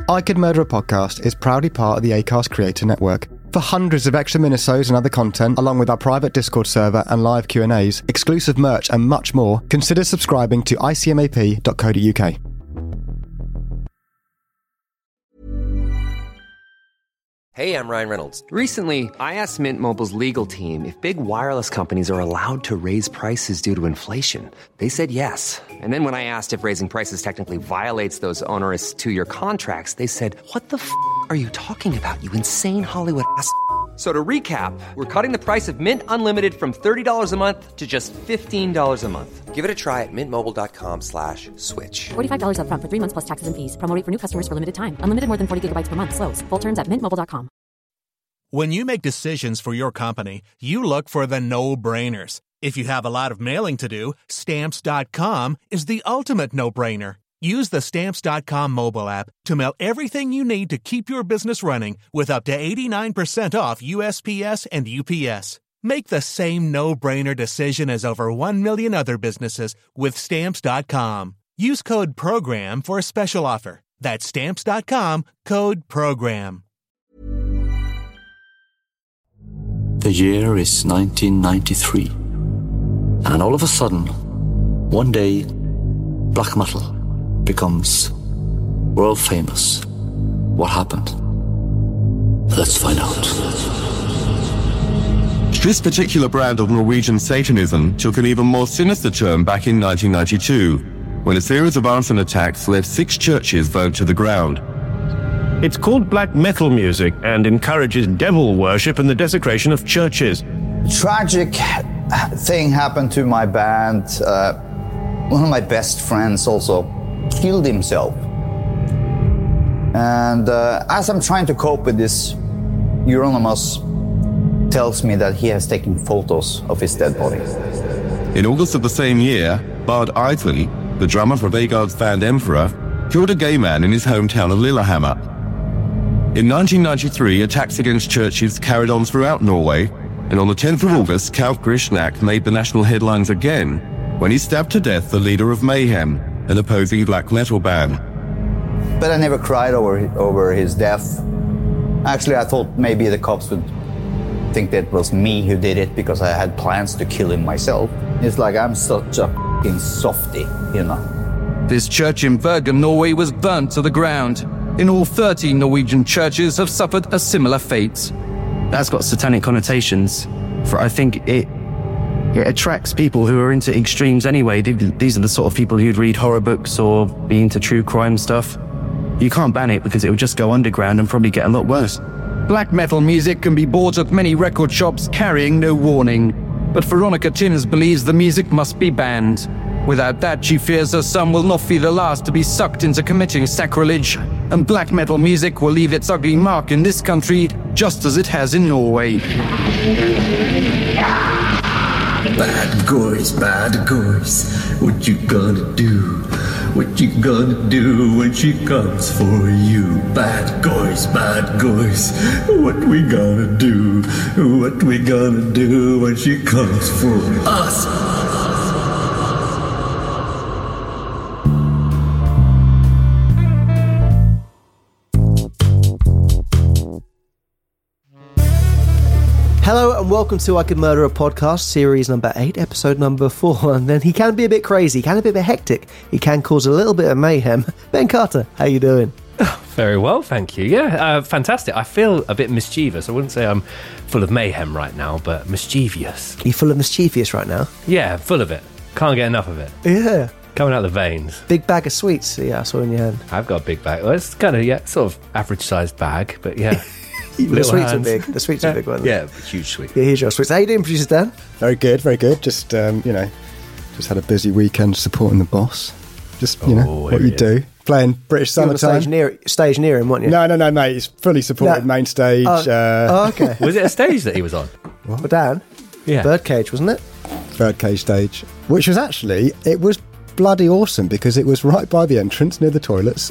I Could Murder a Podcast is proudly part of the Acast Creator Network. For hundreds of extra minisodes and other content, along with our private Discord server and live Q&As, exclusive merch and much more, consider subscribing to icmap.co.uk. Hey, I'm Ryan Reynolds. Recently, I asked Mint Mobile's legal team if big wireless companies are allowed to raise prices due to inflation. They said yes. And then when I asked if raising prices technically violates those onerous two-year contracts, they said, "What the f*** are you talking about, you insane Hollywood ass?" So to recap, we're cutting the price of Mint Unlimited from $30 a month to just $15 a month. Give it a try at mintmobile.com/switch. $45 up front for 3 months plus taxes and fees. Promo rate for new customers for limited time. Unlimited more than 40 gigabytes per month. Slows full terms at mintmobile.com. When you make decisions for your company, you look for the no-brainers. If you have a lot of mailing to do, Stamps.com is the ultimate no-brainer. Use the Stamps.com mobile app to mail everything you need to keep your business running with up to 89% off USPS and UPS. Make the same no-brainer decision as over 1 million other businesses with Stamps.com. Use code PROGRAM for a special offer. That's Stamps.com, code PROGRAM. The year is 1993. And all of a sudden, one day, black metal becomes world famous. What happened? Let's find out. This particular brand of Norwegian Satanism took an even more sinister turn back in 1992, when a series of arson attacks left 6 churches burned to the ground. It's called black metal music and encourages devil worship and the desecration of churches. Tragic thing happened to my band. One of my best friends also killed himself. And as I'm trying to cope with this, Euronymous tells me that he has taken photos of his dead body. In August of the same year, Bard Isley, the drummer for Vegard's band Emperor, killed a gay man in his hometown of Lillehammer. In 1993, attacks against churches carried on throughout Norway, and on the 10th of August, Kalv Grishnak made the national headlines again when he stabbed to death the leader of Mayhem, an opposing black metal band. But I never cried over his death. Actually, I thought maybe the cops would think that it was me who did it because I had plans to kill him myself. It's like I'm such a f***ing softie, you know. This church in Bergen, Norway was burnt to the ground. In all, 13 Norwegian churches have suffered a similar fate. That's got satanic connotations. For I think it attracts people who are into extremes anyway. These are the sort of people who'd read horror books or be into true crime stuff. You can't ban it because it would just go underground and probably get a lot worse. Black metal music can be bought at many record shops carrying no warning. But Veronica Timmins believes the music must be banned. Without that, she fears her son will not be the last to be sucked into committing sacrilege, and black metal music will leave its ugly mark in this country just as it has in Norway. Bad guys, what you gonna do? What you gonna do when she comes for you? Bad guys, what we gonna do? What we gonna do when she comes for us? Hello and welcome to I Could Murder a Podcast, series number 8, episode number 4. And then he can be a bit crazy, he can be a bit hectic, he can cause a little bit of mayhem. Ben Carter, how you doing? Very well, thank you. Yeah, fantastic. I feel a bit mischievous. I wouldn't say I'm full of mayhem right now, but mischievous. Are you full of mischievous right now? Yeah, full of it. Can't get enough of it. Yeah. Coming out the veins. Big bag of sweets, yeah, I saw in your hand. I've got a big bag. Well, it's kind of, sort of average-sized bag, but yeah. The sweets are big. The sweets are big ones. Yeah, huge sweet. Yeah, huge sweets. How you doing, producer Dan? Very good, very good. Just, just had a busy weekend supporting the boss. Just, what you do. Playing British Summertime. Stage near him, weren't you? No, mate. He's fully supported main stage. Okay. Was it a stage that he was on? What? Well, Dan? Yeah. Birdcage, wasn't it? Birdcage stage. Which was actually, it was bloody awesome because it was right by the entrance near the toilets.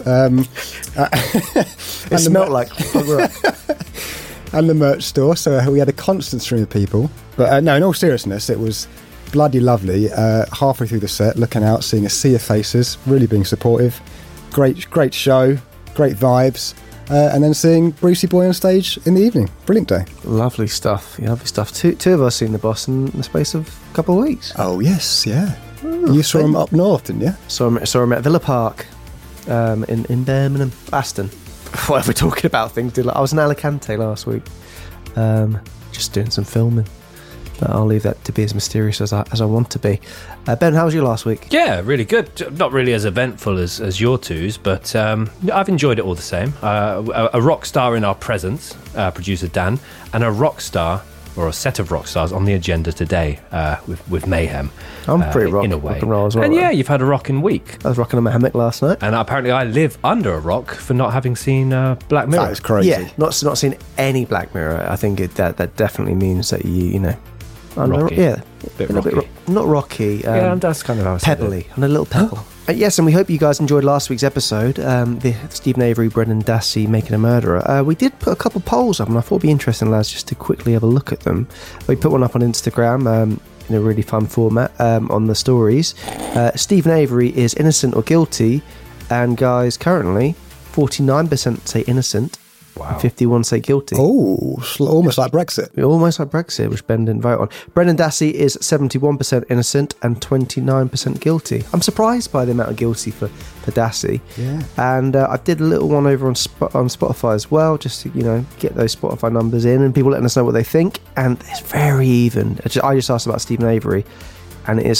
It smelled like and the merch store, so we had a constant stream of people. But no, in all seriousness, it was bloody lovely. Halfway through the set, looking out, seeing a sea of faces, really being supportive. Great show. great vibes. And then seeing Brucey Boy on stage in the evening. Brilliant day. Lovely stuff. Yeah, lovely stuff. Two of us seen the boss in the space of a couple of weeks. Oh, yes, yeah. You saw him up north, didn't you? Saw him at Villa Park in Birmingham. Aston. Whatever we're talking about things. I was in Alicante last week. Just doing some filming. But I'll leave that to be as mysterious as I want to be. Ben, how was your last week? Yeah, really good. Not really as eventful as your two's, but I've enjoyed it all the same. A rock star in our presence, producer Dan, and a rock star, or a set of rock stars on the agenda today with Mayhem. I'm pretty in a way. Rock and roll as well. And yeah, you've had a rocking week. I was rocking on my hammock last night. And apparently I live under a rock for not having seen Black Mirror. That is crazy. Yeah, not seen any Black Mirror. I think that definitely means that you know... Rocky. Yeah. Bit rocky. Not rocky. Yeah, that's kind of how I said pebbly. And a little pebble. Yes, and we hope you guys enjoyed last week's episode, the Stephen Avery, Brendan Dassey making a murderer. We did put a couple polls up, and I thought it'd be interesting, lads, just to quickly have a look at them. We put one up on Instagram in a really fun format on the stories. Stephen Avery is innocent or guilty, and guys, currently 49% say innocent. Wow. 51 say guilty. Oh, almost like Brexit. Almost like Brexit, which Ben didn't vote on. Brendan Dassey is 71% innocent and 29% guilty. I'm surprised by the amount of guilty for Dassey. Yeah. And I did a little one over on Spotify as well, just to, get those Spotify numbers in and people letting us know what they think. And it's very even. I just asked about Stephen Avery, and it is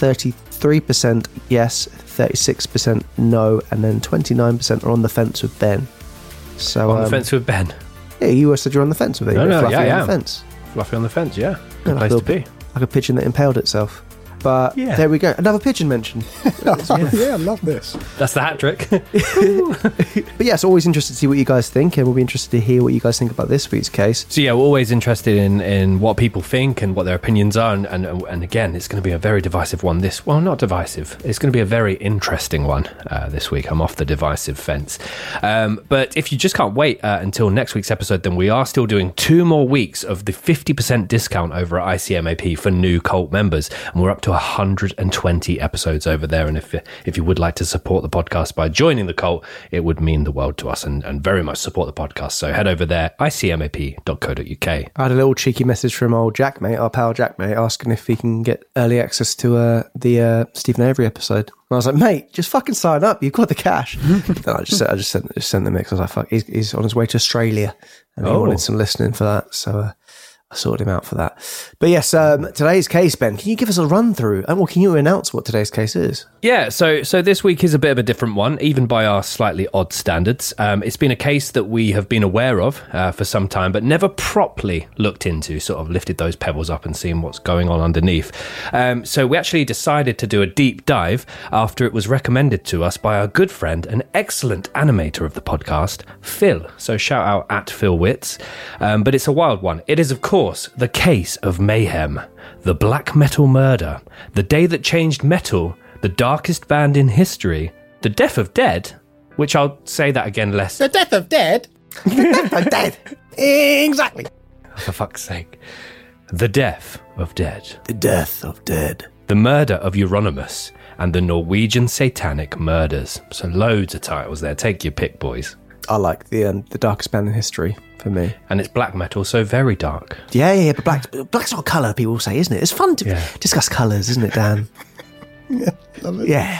33% yes, 36% no, and then 29% are on the fence with Ben. So, on the fence with Ben. Yeah, you said you're on the fence with it. No, yeah, on the fence. Fluffy on the fence, yeah. Good like place to be. Like a pigeon that impaled itself. But there we go. Another pigeon mentioned. Yeah, I love this. That's the hat trick. But yeah, it's always interested to see what you guys think, and we'll be interested to hear what you guys think about this week's case. So yeah, we're always interested in what people think and what their opinions are, and again, it's going to be a very divisive one. Not divisive. It's going to be a very interesting one this week. I'm off the divisive fence. But if you just can't wait until next week's episode, then we are still doing 2 more weeks of the 50% discount over at ICMAP for new cult members, and we're up to 120 episodes over there. And if you would like to support the podcast by joining the cult, it would mean the world to us and very much support the podcast. So head over there, icmap.co.uk. I had a little cheeky message from old Jack mate, our pal Jack mate, asking if he can get early access to the Stephen Avery episode. And I was like, mate, just fucking sign up. You've got the cash. And I just sent the mix. I was like, fuck, he's on his way to Australia, and he wanted some listening for that. So I sorted him out for that. But yes, today's case, Ben, can you give us a run through? And can you announce what today's case is? Yeah, so this week is a bit of a different one, even by our slightly odd standards. It's been a case that we have been aware of for some time, but never properly looked into, sort of lifted those pebbles up and seen what's going on underneath. So we actually decided to do a deep dive after it was recommended to us by our good friend, an excellent animator of the podcast, Phil. So shout out at Phil Witz. But it's a wild one. It is, of course, the case of Mayhem, the black metal murder, the day that changed metal, the darkest band in history, the death of Dead, which I'll say that again less. The death of Dead? The death of Dead. Exactly. For fuck's sake. The death of Dead. The death of Dead. The murder of Euronymous and the Norwegian satanic murders. So loads of titles there. Take your pick, boys. I like the darkest band in history for me. And it's black metal, so very dark. Yeah, but black's not colour, people say, isn't it? It's fun to discuss colours, isn't it, Dan? Yeah, love it. Yeah.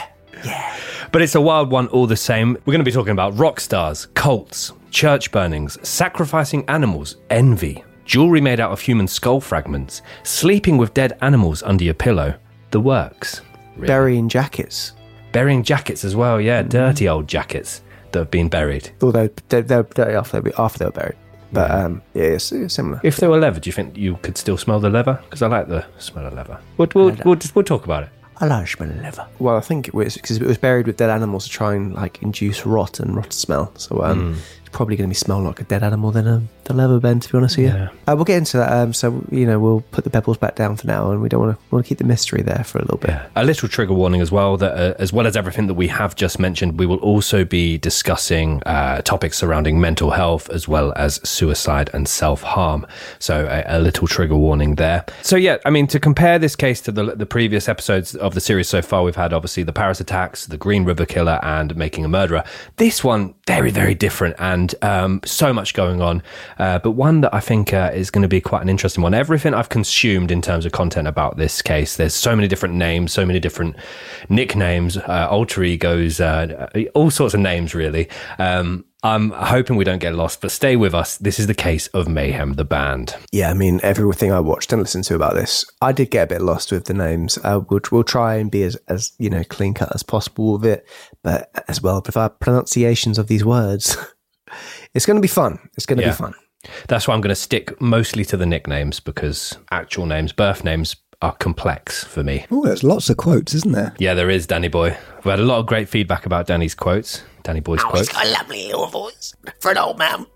But it's a wild one all the same. We're going to be talking about rock stars, cults, church burnings, sacrificing animals, envy, jewellery made out of human skull fragments, sleeping with dead animals under your pillow, the works. Really. Burying jackets. Burying jackets as well, yeah. Dirty old jackets that have been buried. Although they're dirty after they were buried. But yeah, it's similar. If they were leather, do you think you could still smell the leather? Because I like the smell of leather. We'll talk about it. I like the smell of leather. Well, I think it was because it was buried with dead animals to try and induce rot smell. So it's probably going to be smell like a dead animal than the leather, Ben, to be honest with you. Yeah. We'll get into that. So we'll put the pebbles back down for now, and we don't want to keep the mystery there for a little bit. Yeah. A little trigger warning as well, that as well as everything that we have just mentioned, we will also be discussing topics surrounding mental health as well as suicide and self-harm. So a little trigger warning there. So yeah, I mean, to compare this case to the previous episodes of the series so far, we've had obviously the Paris Attacks, the Green River Killer, and Making a Murderer. This one, very, very different, and so much going on. But one that I think is going to be quite an interesting one. Everything I've consumed in terms of content about this case, there's so many different names, so many different nicknames, alter egos, all sorts of names, really. I'm hoping we don't get lost, but stay with us. This is the case of Mayhem, the band. Yeah, I mean, everything I watched and listened to about this, I did get a bit lost with the names. We'll try and be as clean cut as possible with it, but as well with our pronunciations of these words. It's going to be fun. It's going to be fun. That's why I'm going to stick mostly to the nicknames, because actual names, birth names, are complex for me. Oh, there's lots of quotes, isn't there? Yeah, there is, Danny Boy. We've had a lot of great feedback about Danny's quotes. Danny Boy's quotes. He's got a lovely little voice for an old man.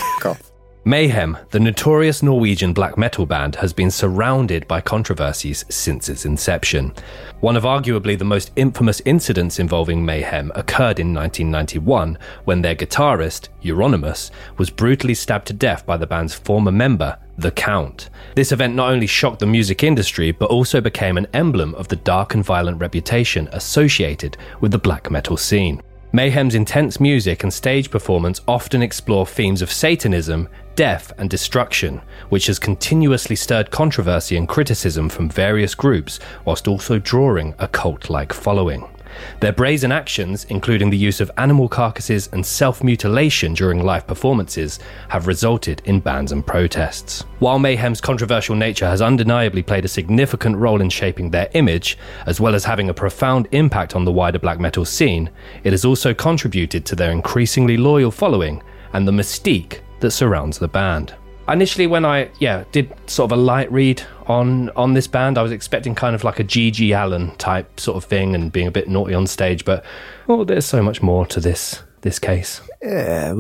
Mayhem, the notorious Norwegian black metal band, has been surrounded by controversies since its inception. One of arguably the most infamous incidents involving Mayhem occurred in 1991 when their guitarist, Euronymous, was brutally stabbed to death by the band's former member, The Count. This event not only shocked the music industry, but also became an emblem of the dark and violent reputation associated with the black metal scene. Mayhem's intense music and stage performance often explore themes of Satanism, death, and destruction, which has continuously stirred controversy and criticism from various groups, whilst also drawing a cult-like following. Their brazen actions, including the use of animal carcasses and self-mutilation during live performances, have resulted in bans and protests. While Mayhem's controversial nature has undeniably played a significant role in shaping their image, as well as having a profound impact on the wider black metal scene, it has also contributed to their increasingly loyal following and the mystique that surrounds the band. Initially, when I did sort of a light read on this band, I was expecting kind of like a G.G. Allen type sort of thing and being a bit naughty on stage, but there's so much more to this case. Yeah,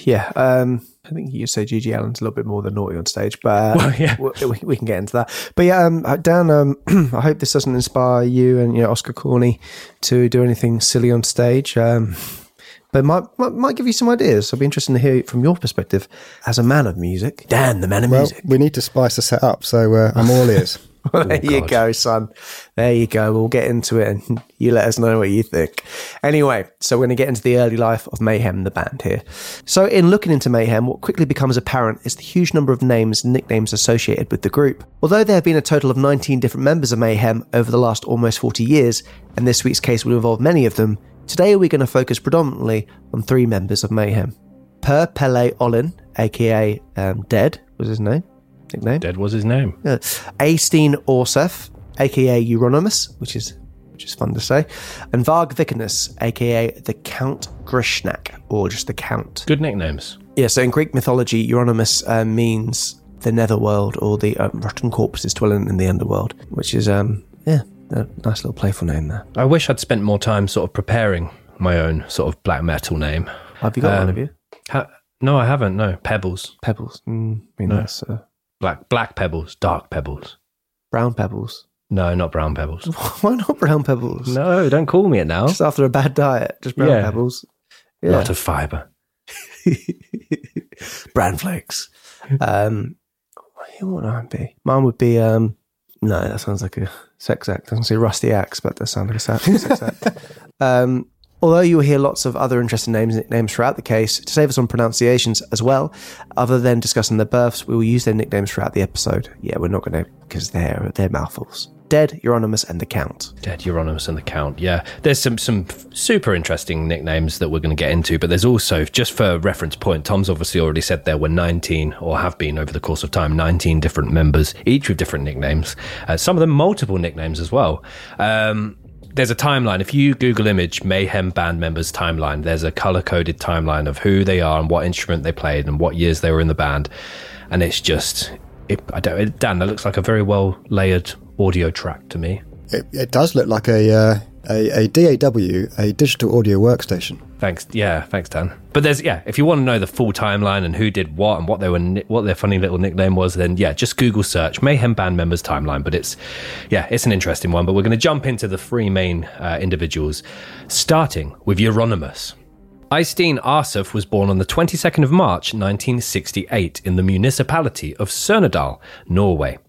I think you say G.G. Allen's a little bit more than naughty on stage, but we can get into that. But Dan, I hope this doesn't inspire you and Oscar Corney to do anything silly on stage. But might give you some ideas. I'll be interested to hear from your perspective as a man of music. Dan, the man of music. We need to spice the set up, so I'm all ears. There you go, son. There you go. We'll get into it and you let us know what you think. Anyway, so we're going to get into the early life of Mayhem, the band here. So in looking into Mayhem, what quickly becomes apparent is the huge number of names and nicknames associated with the group. Although there have been a total of 19 different members of Mayhem over the last almost 40 years, and this week's case will involve many of them, today we're going to focus predominantly on 3 members of Mayhem. Per Pelle Olin, aka Dead, was his nickname. Dead was his name. Yeah. Eystein Orsef, aka Euronymous, which is fun to say, and Varg Vikernes, aka the Count Grishnak, or just the Count. Good nicknames. Yeah, so in Greek mythology, Euronymous means the netherworld, or the rotten corpses dwelling in the underworld, which is a nice little playful name there. I wish I'd spent more time sort of preparing my own sort of black metal name. Have you got one of you? No, I haven't. No, Pebbles. Pebbles. That's black pebbles, dark pebbles, brown pebbles. No, not brown pebbles. Why not brown pebbles? No, don't call me it now. Just after a bad diet, just brown pebbles. A lot of fibre. Bran flakes. What would mine be? Mine would be no, that sounds like a sex act. I was going to say rusty axe, but that sounds like a sex act. Although you will hear lots of other interesting nicknames throughout the case, to save us on pronunciations as well, other than discussing their births, we will use their nicknames throughout the episode. Yeah, we're not going to, because they're mouthfuls. Dead, Euronymous, and the Count. Dead, Euronymous, and the Count, yeah. There's some super interesting nicknames that we're going to get into, but there's also, just for reference point, Tom's obviously already said there were 19, or have been over the course of time, 19 different members, each with different nicknames. Some of them multiple nicknames as well. There's a timeline. If you Google image Mayhem band members timeline, there's a color-coded timeline of who they are and what instrument they played and what years they were in the band. And it's just, Dan, that looks like a very well-layered audio track to me. It does look like a DAW, a digital audio workstation. Thanks, Dan. But there's, if you want to know the full timeline and who did what and what their funny little nickname was, then just Google search Mayhem band members timeline. But it's an interesting one. But we're going to jump into the 3 main individuals, starting with Euronymous. Eystein Orsef was born on the 22nd of March 1968 in the municipality of Surnadal, Norway.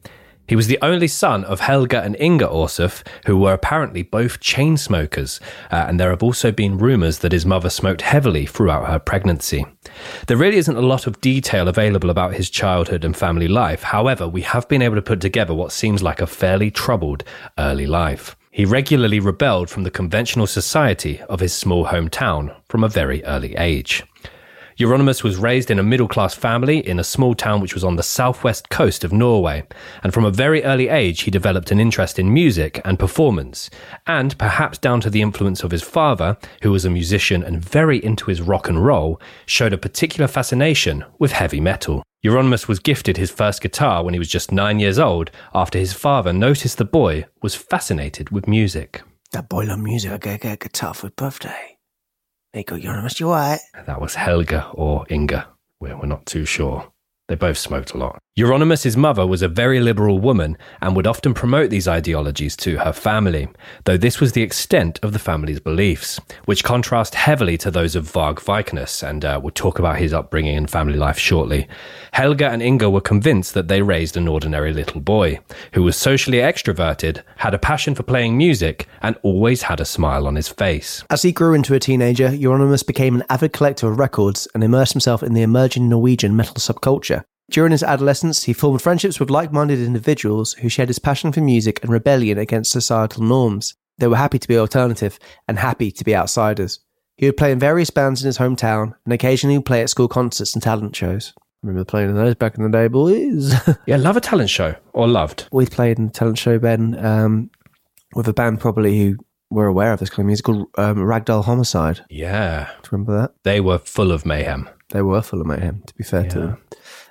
He was the only son of Helga and Inga Orsuf, who were apparently both chain smokers, and there have also been rumours that his mother smoked heavily throughout her pregnancy. There really isn't a lot of detail available about his childhood and family life. However, we have been able to put together what seems like a fairly troubled early life. He regularly rebelled from the conventional society of his small hometown from a very early age. Euronymous was raised in a middle-class family in a small town which was on the southwest coast of Norway, and from a very early age he developed an interest in music and performance, and perhaps down to the influence of his father, who was a musician and very into his rock and roll, showed a particular fascination with heavy metal. Euronymous was gifted his first guitar when he was just 9 years old, after his father noticed the boy was fascinated with music. That boy loved music. I get a guitar for his birthday. There you go, Euronymous, you alright? That was Helga or Inga. We're not too sure. They both smoked a lot. Euronymous' mother was a very liberal woman and would often promote these ideologies to her family, though this was the extent of the family's beliefs, which contrast heavily to those of Varg Vikernes, and we'll talk about his upbringing and family life shortly. Helga and Inga were convinced that they raised an ordinary little boy, who was socially extroverted, had a passion for playing music, and always had a smile on his face. As he grew into a teenager, Euronymous became an avid collector of records and immersed himself in the emerging Norwegian metal subculture. During his adolescence, he formed friendships with like-minded individuals who shared his passion for music and rebellion against societal norms. They were happy to be alternative and happy to be outsiders. He would play in various bands in his hometown and occasionally play at school concerts and talent shows. I remember playing in those back in the day, boys. Yeah, love a talent show, or loved. We played in a talent show, Ben, with a band probably who were aware of this kind of music called Ragdoll Homicide. Yeah. Do you remember that? They were full of mayhem. They were full of mayhem, to be fair to them.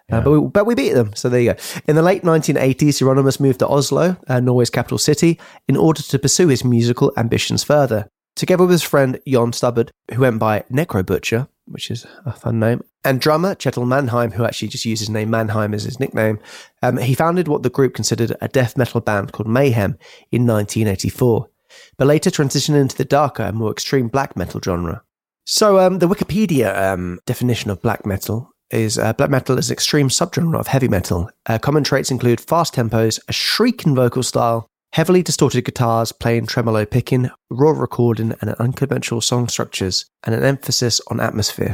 But we beat them, so there you go. In the late 1980s, Euronymous moved to Oslo, Norway's capital city, in order to pursue his musical ambitions further. Together with his friend Jon Stubbard, who went by Necro Butcher, which is a fun name, and drummer Kjetil Mannheim, who actually just used his name Mannheim as his nickname, he founded what the group considered a death metal band called Mayhem in 1984, but later transitioned into the darker and more extreme black metal genre. So the Wikipedia definition of black metal is black metal is an extreme subgenre of heavy metal. Common traits include fast tempos, a shrieking vocal style, heavily distorted guitars, plain tremolo picking, raw recording, and unconventional song structures, and an emphasis on atmosphere.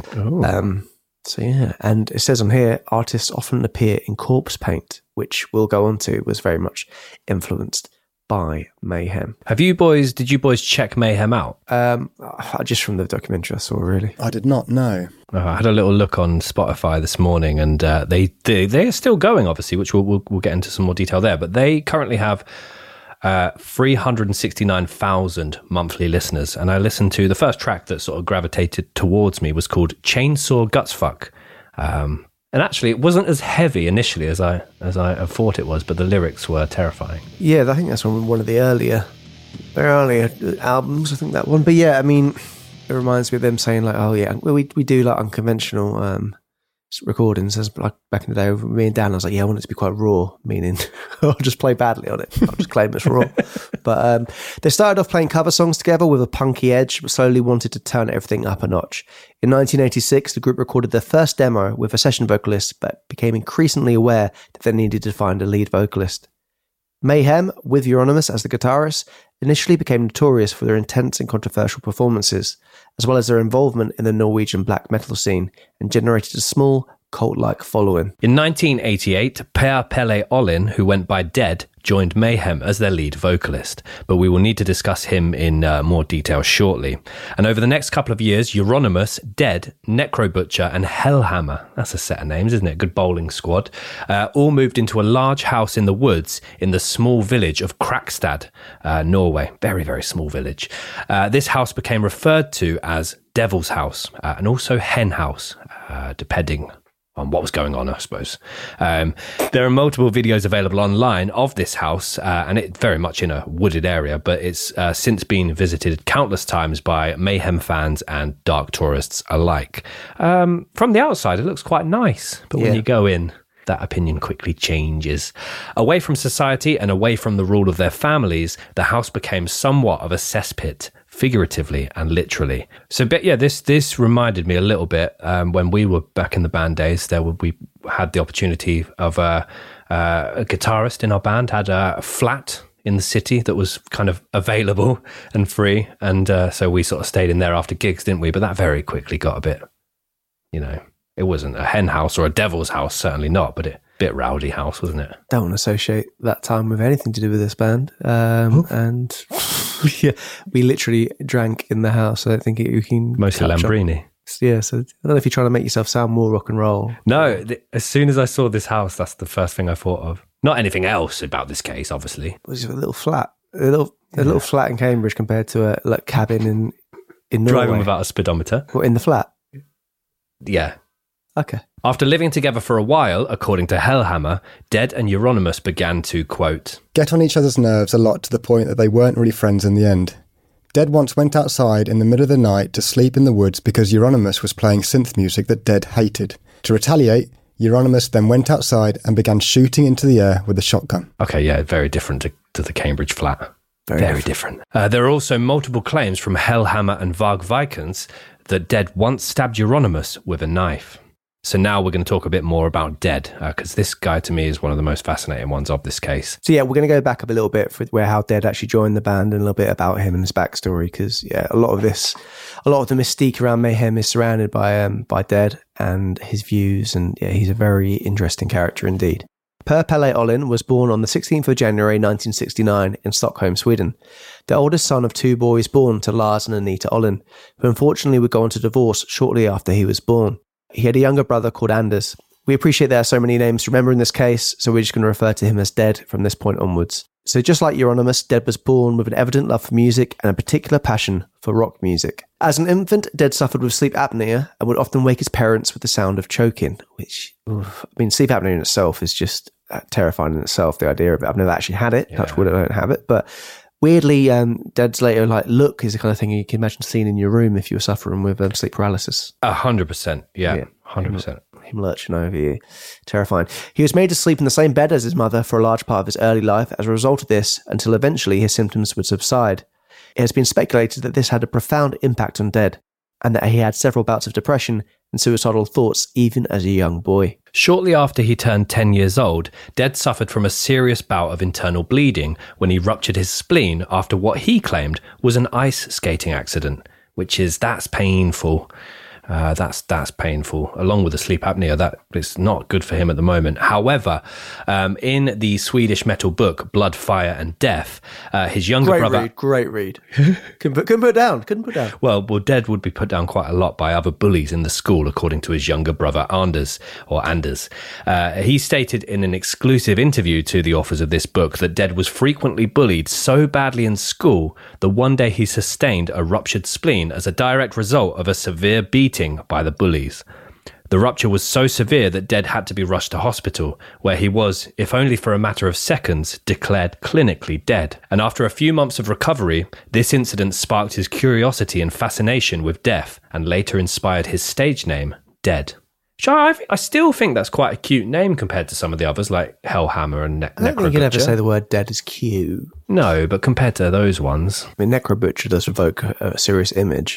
So yeah, and it says on here, artists often appear in corpse paint, which we'll go on to, was very much influenced by Mayhem. Did you boys check Mayhem out? Just from the documentary I saw, really. I did not know. I had a little look on Spotify this morning, and they are still going, obviously, which we'll get into some more detail there, but they currently have 369,000 monthly listeners, and I listened to the first track that sort of gravitated towards me was called Chainsaw Gutsfuck. And actually, it wasn't as heavy initially as I thought it was, but the lyrics were terrifying. Yeah, I think that's one of the earlier albums, I think that one. But yeah, I mean, it reminds me of them saying like, oh yeah, we do like unconventional recordings, as like back in the day with me and Dan. I was like, yeah, I want it to be quite raw, meaning I'll just play badly on it. I'll just claim it's raw. But they started off playing cover songs together with a punky edge, but slowly wanted to turn everything up a notch. In 1986, the group recorded their first demo with a session vocalist, but became increasingly aware that they needed to find a lead vocalist. Mayhem, with Euronymous as the guitarist, initially became notorious for their intense and controversial performances, as well as their involvement in the Norwegian black metal scene, and generated a small, cult-like following. In 1988, Per Pelle Olin, who went by Dead, joined Mayhem as their lead vocalist, but we will need to discuss him in more detail shortly. And over the next couple of years, Euronymous, Dead, Necro Butcher, and Hellhammer, that's a set of names, isn't it? Good bowling squad, all moved into a large house in the woods in the small village of Krakstad, Norway. Very, very small village. This house became referred to as Devil's House, and also Hen House, depending on what was going on, I suppose. There are multiple videos available online of this house, and it's very much in a wooded area, but it's since been visited countless times by Mayhem fans and dark tourists alike. From the outside, it looks quite nice, but when you go in, that opinion quickly changes. Away from society and away from the rule of their families, the house became somewhat of a cesspit, figuratively and literally. So, but yeah, this reminded me a little bit when we were back in the band days. We had the opportunity of a guitarist in our band had a flat in the city that was kind of available and free. And so we sort of stayed in there after gigs, didn't we? But that very quickly got a bit, it wasn't a hen house or a devil's house, certainly not, but a bit rowdy house, wasn't it? Don't want to associate that time with anything to do with this band. And yeah, we literally drank in the house. I don't think you can... Mostly Lambrini. Yeah, so I don't know if you're trying to make yourself sound more rock and roll. No, as soon as I saw this house, that's the first thing I thought of. Not anything else about this case, obviously. It was a little flat. A little flat in Cambridge compared to a cabin in Norway. Driving without a speedometer. What, in the flat? Yeah. Okay. After living together for a while, according to Hellhammer, Dead and Euronymous began to, quote, get on each other's nerves a lot to the point that they weren't really friends in the end. Dead once went outside in the middle of the night to sleep in the woods because Euronymous was playing synth music that Dead hated. To retaliate, Euronymous then went outside and began shooting into the air with a shotgun. Okay, yeah, very different to the Cambridge flat. Very different. There are also multiple claims from Hellhammer and Varg Vikernes that Dead once stabbed Euronymous with a knife. So now we're going to talk a bit more about Dead, because this guy to me is one of the most fascinating ones of this case. So yeah, we're going to go back up a little bit for how Dead actually joined the band and a little bit about him and his backstory, because yeah, a lot of the mystique around Mayhem is surrounded by Dead and his views, and yeah, he's a very interesting character indeed. Per Pelle Olin was born on the 16th of January 1969 in Stockholm, Sweden, the oldest son of two boys born to Lars and Anita Olin, who unfortunately would go on to divorce shortly after he was born. He had a younger brother called Anders. We appreciate there are so many names to remember in this case, so we're just going to refer to him as Dead from this point onwards. So just like Euronymous, Dead was born with an evident love for music and a particular passion for rock music. As an infant, Dead suffered with sleep apnea and would often wake his parents with the sound of choking, which, sleep apnea in itself is just terrifying in itself, the idea of it. I've never actually had it. Touch wood, I don't have it. But weirdly, Dead's later look is the kind of thing you can imagine seeing in your room if you were suffering with sleep paralysis. 100%. Yeah, 100%. Him lurching over you. Terrifying. He was made to sleep in the same bed as his mother for a large part of his early life as a result of this, until eventually his symptoms would subside. It has been speculated that this had a profound impact on Dead, and that he had several bouts of depression and suicidal thoughts even as a young boy. Shortly after he turned 10 years old, Dead suffered from a serious bout of internal bleeding when he ruptured his spleen after what he claimed was an ice skating accident, that's painful. That's painful, along with the sleep apnea. That is not good for him at the moment. However, in the Swedish metal book Blood, Fire and Death, his younger brother... Great read. Couldn't put it down. Well, Dead would be put down quite a lot by other bullies in the school, according to his younger brother Anders. He stated in an exclusive interview to the authors of this book that Dead was frequently bullied so badly in school that one day he sustained a ruptured spleen as a direct result of a severe beating by the bullies. The rupture was so severe that Dead had to be rushed to hospital, where he was, if only for a matter of seconds, declared clinically dead. And after a few months of recovery, this incident sparked his curiosity and fascination with death, and later inspired his stage name, Dead. I still think that's quite a cute name compared to some of the others, like Hellhammer and Necrobutcher. I don't think you can ever say the word Dead is cute. No, but compared to those ones... Necrobutcher does evoke a serious image.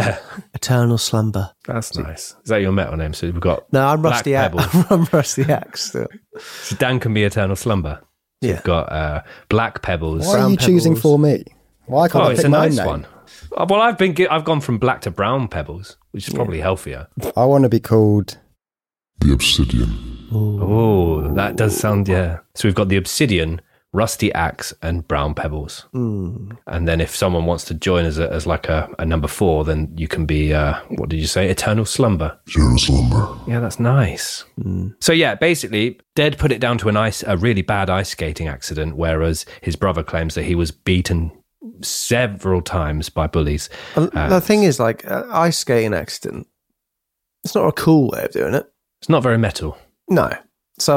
Eternal Slumber. That's nice. Is that your metal name? So we've got... No, I'm Rusty Axe. I'm Rusty Axe still. So Dan can be Eternal Slumber. So you've got Black Pebbles. Why are you choosing for me? Why can't I pick my name? One. Well, I've gone from Black to Brown Pebbles, which is probably healthier. I want to be called... The Obsidian. Oh, that does sound, yeah. So we've got the Obsidian, Rusty Axe, and Brown Pebbles. Mm. And then if someone wants to join as like a number 4, then you can be, what did you say? Eternal Slumber. Eternal Slumber. Yeah, that's nice. Mm. So yeah, basically, Dead put it down to a really bad ice skating accident, whereas his brother claims that he was beaten several times by bullies. The thing is, ice skating accident, it's not a cool way of doing it. It's not very metal. No. So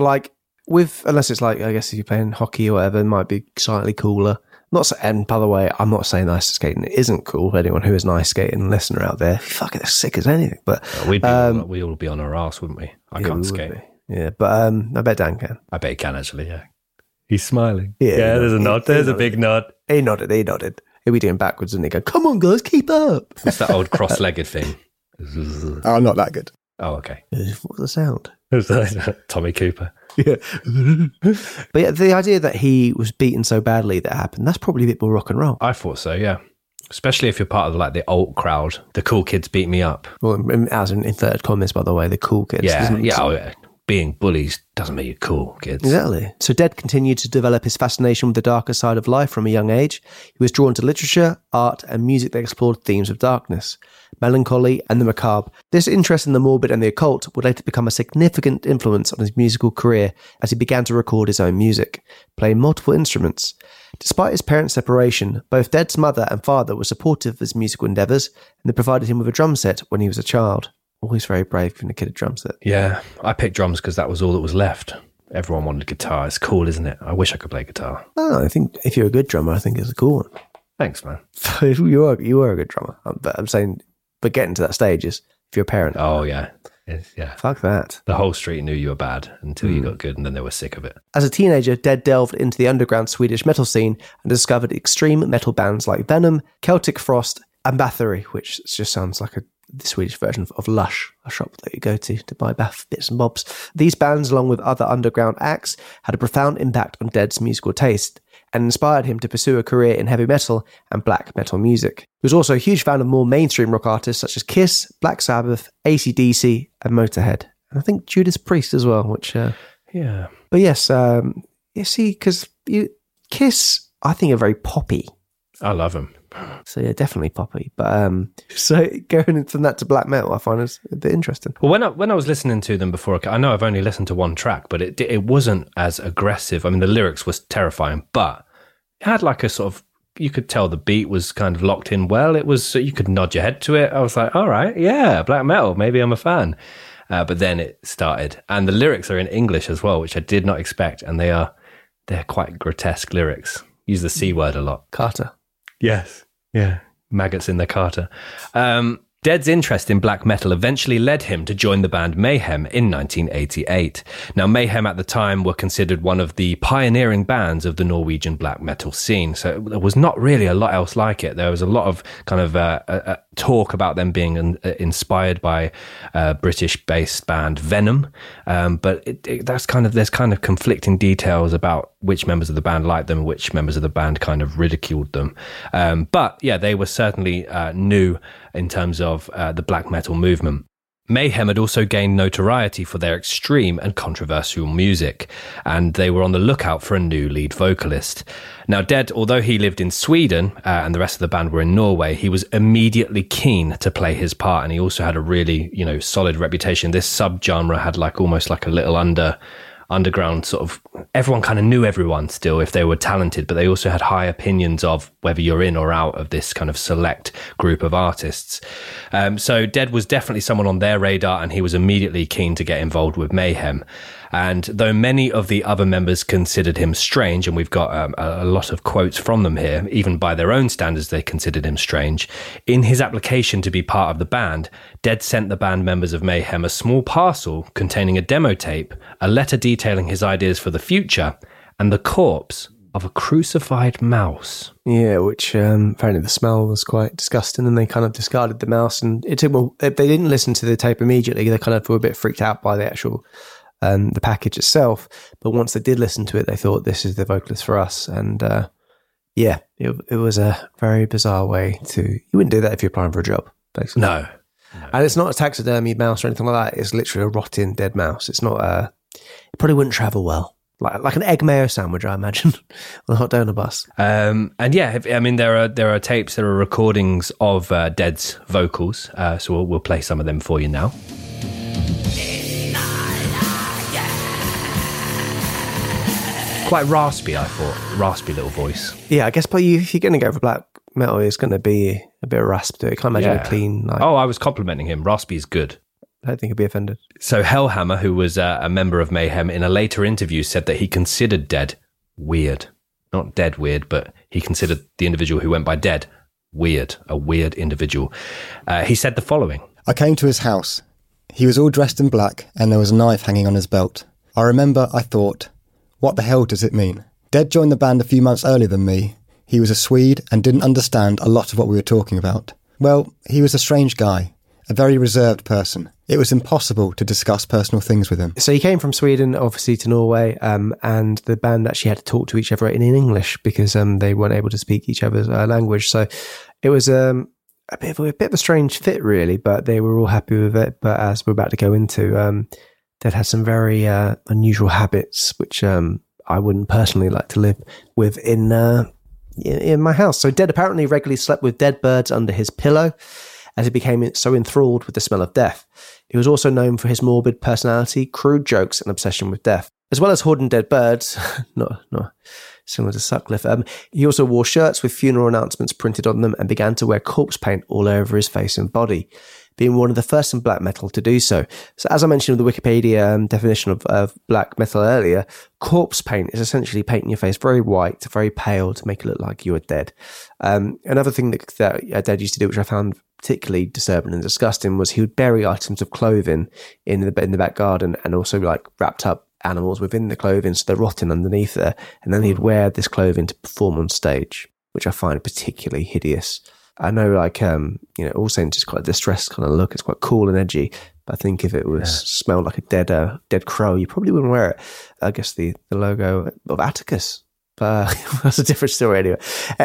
unless it's I guess if you're playing hockey or whatever, it might be slightly cooler. And by the way, I'm not saying ice skating isn't cool for anyone who is an ice skating listener out there. Fucking as sick as anything. But we'd all be on our arse, wouldn't we? I can't skate. Yeah, but I bet Dan can. I bet he can actually, yeah. He's smiling. Yeah, there's a nod. There's a big nod. He nodded. He'll be doing backwards and he go, come on guys, keep up. What's that old cross-legged thing? Oh, not that good. Oh, okay. What's the sound? Tommy Cooper. Yeah. But yeah, the idea that he was beaten so badly that happened, that's probably a bit more rock and roll. I thought so, yeah. Especially if you're part of like the alt crowd. The cool kids beat me up. Well, as in inverted commas, by the way, the cool kids. Yeah. Being bullies doesn't make you cool, kids. Exactly. So Dead continued to develop his fascination with the darker side of life from a young age. He was drawn to literature, art, and music that explored themes of darkness, melancholy, and the macabre. This interest in the morbid and the occult would later become a significant influence on his musical career as he began to record his own music, playing multiple instruments. Despite his parents' separation, both Dead's mother and father were supportive of his musical endeavours, and they provided him with a drum set when he was a child. Always very brave giving a kid a drum set. Yeah, I picked drums because that was all that was left. Everyone wanted guitar. It's cool, isn't it? I wish I could play guitar. Oh, I think if you're a good drummer, I think it's a cool one. Thanks, man. you are a good drummer. But I'm saying, but getting to that stage is if you're a parent. Oh, yeah. Yeah. Fuck that. The whole street knew you were bad until you got good, and then they were sick of it. As a teenager, Dead delved into the underground Swedish metal scene and discovered extreme metal bands like Venom, Celtic Frost, and Bathory, which just sounds like the Swedish version of Lush, a shop that you go to buy bits and bobs. These bands, along with other underground acts, had a profound impact on Dead's musical taste and inspired him to pursue a career in heavy metal and black metal music. He was also a huge fan of more mainstream rock artists such as Kiss, Black Sabbath, AC/DC, and Motorhead. And I think Judas Priest as well, which... yeah. But yes, you see, because Kiss, I think, are very poppy. I love them. So yeah, definitely poppy. But so going from that to black metal, I find it's a bit interesting. Well, when I was listening to them before, I know I've only listened to one track, but it wasn't as aggressive. I mean, the lyrics was terrifying, but it had like a sort of, you could tell the beat was kind of locked in well. It was, you could nod your head to it. I was like, all right, yeah, black metal, maybe I'm a fan. But then it started, and the lyrics are in English as well, which I did not expect, and they're quite grotesque lyrics. Use the C word a lot. Carter. Yes. Yeah. Maggots in their Carter. Dead's interest in black metal eventually led him to join the band Mayhem in 1988. Now, Mayhem at the time were considered one of the pioneering bands of the Norwegian black metal scene. So there was not really a lot else like it. There was a lot of kind of talk about them being inspired by British-based band Venom. But there's kind of conflicting details about which members of the band liked them, which members of the band kind of ridiculed them. But yeah, they were certainly new in terms of the black metal movement. Mayhem had also gained notoriety for their extreme and controversial music, and they were on the lookout for a new lead vocalist. Now, Dead, although he lived in Sweden and the rest of the band were in Norway, he was immediately keen to play his part, and he also had a really, solid reputation. This subgenre had almost like a little underground sort of, everyone kind of knew everyone still if they were talented, but they also had high opinions of whether you're in or out of this kind of select group of artists. So Dead was definitely someone on their radar, and he was immediately keen to get involved with Mayhem. And though many of the other members considered him strange, and we've got a lot of quotes from them here, even by their own standards, they considered him strange. In his application to be part of the band, Dead sent the band members of Mayhem a small parcel containing a demo tape, a letter detailing his ideas for the future, and the corpse of a crucified mouse. Yeah, which apparently the smell was quite disgusting, and they kind of discarded the mouse. And it took, well, they didn't listen to the tape immediately. They kind of were a bit freaked out by the actual the package itself, but once they did listen to it, they thought, this is the vocalist for us. And it was a very bizarre way to, you wouldn't do that if you're applying for a job, basically. No. And it's not a taxidermy mouse or anything like that. It's literally a rotting dead mouse. It's not it probably wouldn't travel well, like an egg mayo sandwich, I imagine, on a hot donor bus. And yeah, I mean, there are tapes, there are recordings of Dead's vocals, so we'll play some of them for you now. Quite raspy, I thought. Raspy little voice. Yeah, I guess, but if you're going to go for black metal, it's going to be a bit of rasp to it. I can't imagine a clean... I was complimenting him. Raspy is good. I don't think he'd be offended. So Hellhammer, who was a member of Mayhem, in a later interview said that he considered Dead weird. Not Dead weird, but he considered the individual who went by Dead weird, a weird individual. He said the following. I came to his house. He was all dressed in black and there was a knife hanging on his belt. I remember I thought... what the hell does it mean? Dead joined the band a few months earlier than me. He was a Swede and didn't understand a lot of what we were talking about. Well, he was a strange guy, a very reserved person. It was impossible to discuss personal things with him. So he came from Sweden, obviously, to Norway, and the band actually had to talk to each other in English because they weren't able to speak each other's language. So it was a bit of a strange fit, really, but they were all happy with it. But as we're about to go into, they'd had some very unusual habits, which I wouldn't personally like to live with in my house. So Dead apparently regularly slept with dead birds under his pillow, as he became so enthralled with the smell of death. He was also known for his morbid personality, crude jokes, and obsession with death. As well as hoarding dead birds, not similar to Sutcliffe, he also wore shirts with funeral announcements printed on them and began to wear corpse paint all over his face and body, being one of the first in black metal to do so. So as I mentioned in the Wikipedia definition of black metal earlier, corpse paint is essentially painting your face very white, very pale to make it look like you are dead. Another thing that Dead used to do, which I found particularly disturbing and disgusting, was he would bury items of clothing in the back garden and also like wrapped up animals within the clothing so they're rotting underneath there, and then he'd wear this clothing to perform on stage, which I find particularly hideous. I know, like, All Saints is quite a distressed kind of look. It's quite cool and edgy. But I think if it was smelled like a dead crow, you probably wouldn't wear it. I guess the logo of Atticus. But that's a different story anyway.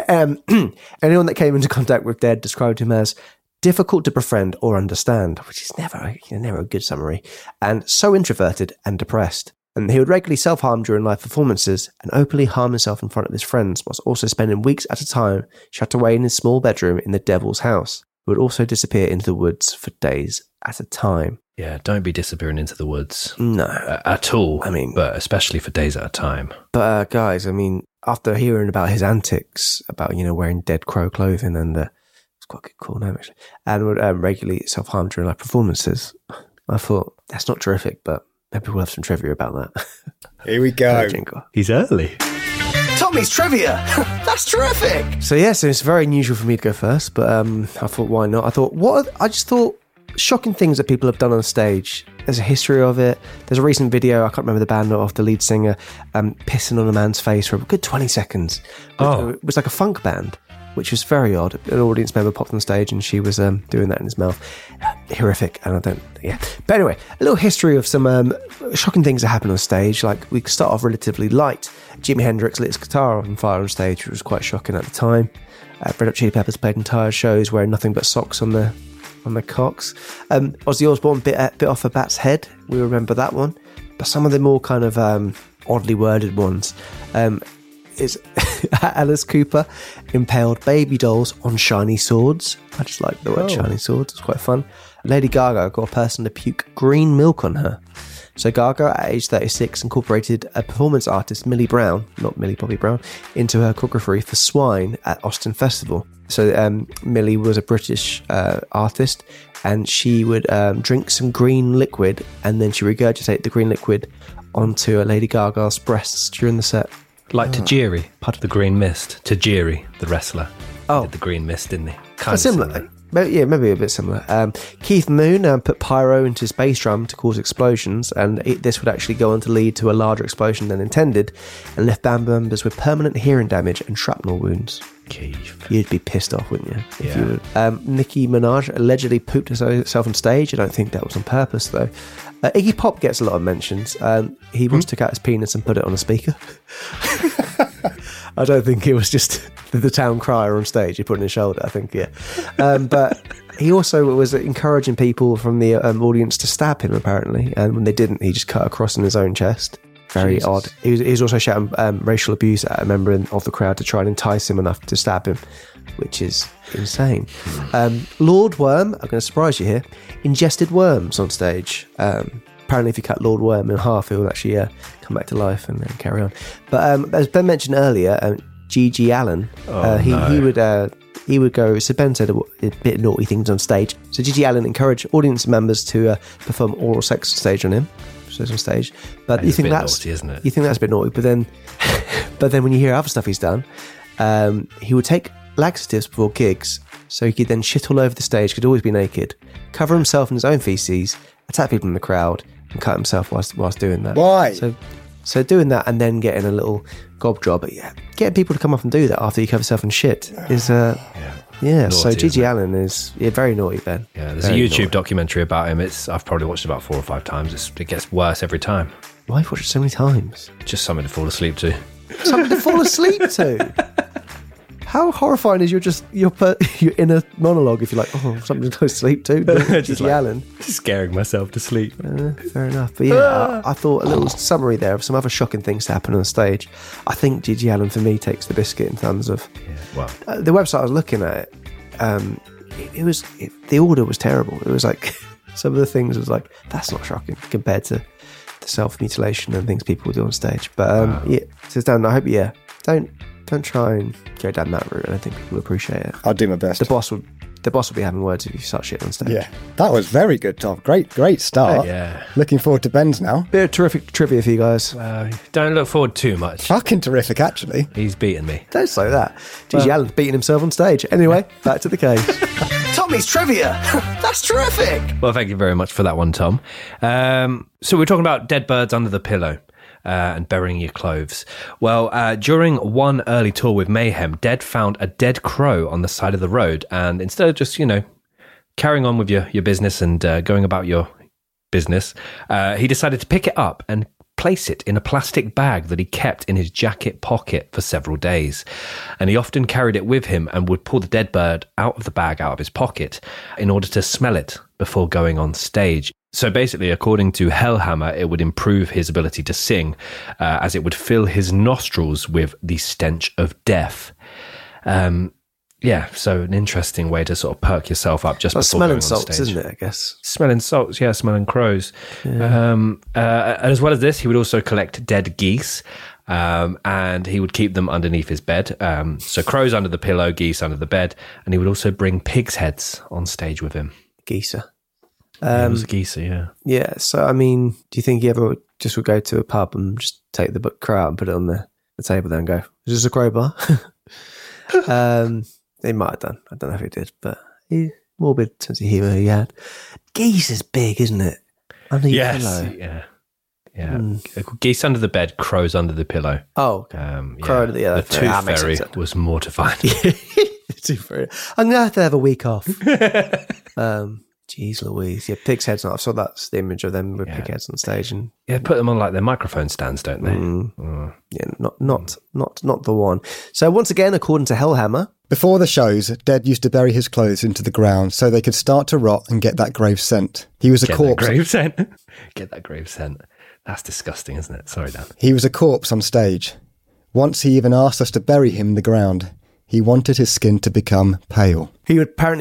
Anyone that came into contact with Dead described him as difficult to befriend or understand, which is never a good summary, and so introverted and depressed. And he would regularly self-harm during live performances and openly harm himself in front of his friends, whilst also spending weeks at a time shut away in his small bedroom in the Devil's House. He would also disappear into the woods for days at a time. Yeah, don't be disappearing into the woods. No. At all. I mean, but especially for days at a time. But guys, I mean, after hearing about his antics, about, wearing dead crow clothing, and it's quite a good cool name actually, and would regularly self-harm during live performances, I thought, that's not terrific, but maybe we'll have some trivia about that. Here we go. He's early. Tommy's trivia! That's terrific! So it's very unusual for me to go first, but I thought, why not? I just thought shocking things that people have done on stage. There's a history of it. There's a recent video, I can't remember the band of the lead singer, pissing on a man's face for a good 20 seconds. It was like a funk band, which was very odd. An audience member popped on stage and she was doing that in his mouth. Horrific. And But anyway, a little history of some shocking things that happen on stage. Like, we start off relatively light. Jimi Hendrix lit his guitar on fire on stage, which was quite shocking at the time. Red Hot Chili Peppers played entire shows wearing nothing but socks on their cocks. Ozzy Osbourne bit off a bat's head. We remember that one. But some of the more kind of oddly worded ones is Alice Cooper impaled baby dolls on shiny swords. I just like the word shiny swords. It's quite fun. Lady Gaga got a person to puke green milk on her. So Gaga, at age 36, incorporated a performance artist, Millie Brown, not Millie Bobby Brown, into her choreography for Swine at Austin Festival. So Millie was a British artist, and she would drink some green liquid, and then she regurgitated the green liquid onto Lady Gaga's breasts during the set. Like Tajiri, part of the Green Mist. Tajiri, the wrestler, did the Green Mist, didn't he? Kind of similar. Maybe a bit similar. Keith Moon put pyro into his bass drum to cause explosions, and this would actually go on to lead to a larger explosion than intended, and left band members with permanent hearing damage and shrapnel wounds. Keith. You'd be pissed off, wouldn't you? Yeah. You would. Nicki Minaj allegedly pooped herself on stage. I don't think that was on purpose, though. Iggy Pop gets a lot of mentions. He once took out his penis and put it on a speaker. I don't think it was just the town crier on stage he put on his shoulder. I think, yeah. But he also was encouraging people from the audience to stab him, apparently. And when they didn't, he just cut across in his own chest. Very odd. He was also shouting racial abuse at a member of the crowd to try and entice him enough to stab him, which is insane. Lord Worm, I'm going to surprise you here, ingested worms on stage. Apparently, if you cut Lord Worm in half, he will actually come back to life and carry on. But as Ben mentioned earlier, G.G. Allen, he would go. So Ben said a bit naughty things on stage. So G.G. Allen encouraged audience members to perform oral sex on stage on him. On stage, but you think that's naughty, isn't it? You think that's a bit naughty, but then when you hear other stuff he's done, he would take laxatives before gigs, so he could then shit all over the stage, could always be naked, cover himself in his own feces, attack people in the crowd, and cut himself whilst doing that. Why? So doing that and then getting a little gob job, getting people to come up and do that after you cover yourself in shit is Yeah, so Naughty, Gigi isn't it? Allen is very naughty, Ben. Yeah, there's Very a YouTube naughty. documentary about him. I've probably watched it about 4 or 5 times. It gets worse every time. Why have you watched it so many times? Just something to fall asleep to. Something to fall asleep to. How horrifying is your inner monologue if you're like, oh, something to go to sleep to? Gigi Allen. Scaring myself to sleep. Fair enough. But yeah, I thought a little summary there of some other shocking things to happen on stage. I think Gigi Allen, for me, takes the biscuit in terms of... Well, the website I was looking at, the order was terrible. It was like, some of the things was like, that's not shocking compared to the self-mutilation and things people do on stage. But yeah, so Dan, I hope, don't try and go down that route. I don't think people will appreciate it. I'll do my best. The boss will be having words if you start shit on stage. Yeah, that was very good, Tom. Great start. Yeah. Looking forward to Ben's now. Bit of terrific trivia for you guys. Don't look forward too much. Fucking terrific, actually. He's beaten me. Don't say that. Gigi Allen's beating himself on stage. Anyway, back to the case. Tommy's trivia. That's terrific. Well, thank you very much for that one, Tom. So we're talking about dead birds under the pillow. And burying your clothes. Well, during one early tour with Mayhem, Dead found a dead crow on the side of the road, and instead of just, carrying on with your business and going about your business, he decided to pick it up and place it in a plastic bag that he kept in his jacket pocket for several days. And he often carried it with him and would pull the dead bird out of the bag, out of his pocket, in order to smell it before going on stage. So basically, according to Hellhammer, it would improve his ability to sing, as it would fill his nostrils with the stench of death. Yeah, so an interesting way to sort of perk yourself up just before smelling going on salts, stage. isn't it, I guess? Smelling salts, yeah, smelling crows. Yeah. As well as this, he would also collect dead geese, and he would keep them underneath his bed. So crows under the pillow, geese under the bed, and he would also bring pigs' heads on stage with him. Geezer. It was a geezer, yeah. Yeah, so I mean, do you think he ever just would go to a pub and just take the crow out and put it on the table there and go, is this a crowbar? He might have done. I don't know if he did, but morbid sense of humour he had. Geese is big, isn't it? Under your pillow. Yeah. Geese under the bed, crows under the pillow. Oh, crow under the other. The tooth fairy was mortified. The tooth fairy. I'm going to have a week off. Jeez Louise. Yeah, pig's heads. I saw that's the image of them with pig heads on stage. And put them on like their microphone stands, don't they? Yeah, not the one. So once again, according to Hellhammer, before the shows, Dead used to bury his clothes into the ground so they could start to rot and get that grave scent. He was a corpse. Get that grave scent. That's disgusting, isn't it? Sorry, Dan. He was a corpse on stage. Once he even asked us to bury him in the ground. He wanted his skin to become pale. He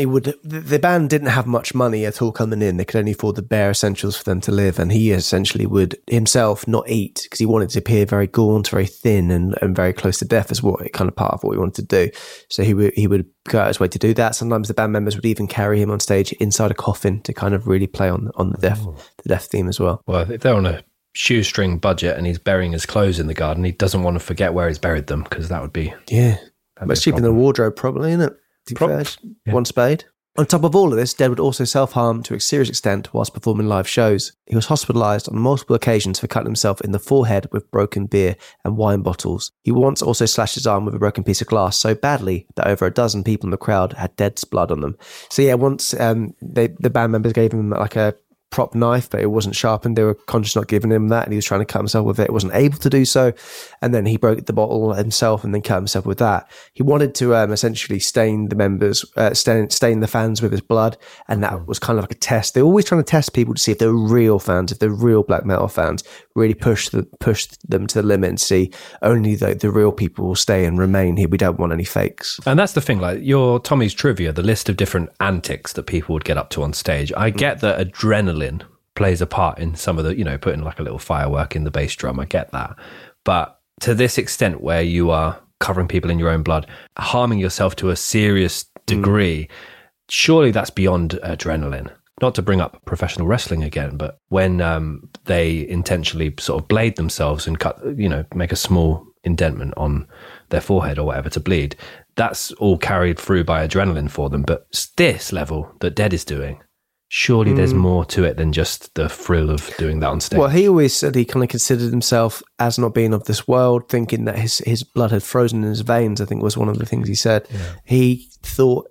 the band didn't have much money at all coming in. They could only afford the bare essentials for them to live. And he essentially would himself not eat because he wanted to appear very gaunt, very thin and very close to death as kind of part of what he wanted to do. So he would go out his way to do that. Sometimes the band members would even carry him on stage inside a coffin to kind of really play on the death theme as well. Well, if they're on a shoestring budget and he's burying his clothes in the garden, he doesn't want to forget where he's buried them because that would be... Yeah. But it's cheaper than a wardrobe, probably, isn't it? One spade. On top of all of this, Dead would also self-harm to a serious extent whilst performing live shows. He was hospitalised on multiple occasions for cutting himself in the forehead with broken beer and wine bottles. He once also slashed his arm with a broken piece of glass so badly that over a dozen people in the crowd had Dead's blood on them. So yeah, once the band members gave him like a prop knife, but it wasn't sharpened. They were conscious not giving him that, and he was trying to cut himself with it. Wasn't able to do so, and then he broke the bottle himself and then cut himself with that. He wanted to essentially stain the members, stain the fans with his blood, and that was kind of like a test. They're always trying to test people to see if they're real fans, if they're real black metal fans. Really push them to the limit and see only the real people will stay and remain here. We don't want any fakes. And that's the thing, like your Tommy's Trivia, the list of different antics that people would get up to on stage. I get that adrenaline plays a part in some of the, putting like a little firework in the bass drum. I get that. But to this extent where you are covering people in your own blood, harming yourself to a serious degree, surely that's beyond adrenaline. Not to bring up professional wrestling again, but when they intentionally sort of blade themselves and cut, make a small indentation on their forehead or whatever to bleed, that's all carried through by adrenaline for them. But this level that Dead is doing, surely there's more to it than just the thrill of doing that on stage. Well, he always said he kind of considered himself as not being of this world, thinking that his blood had frozen in his veins, I think was one of the things he said. Yeah. He thought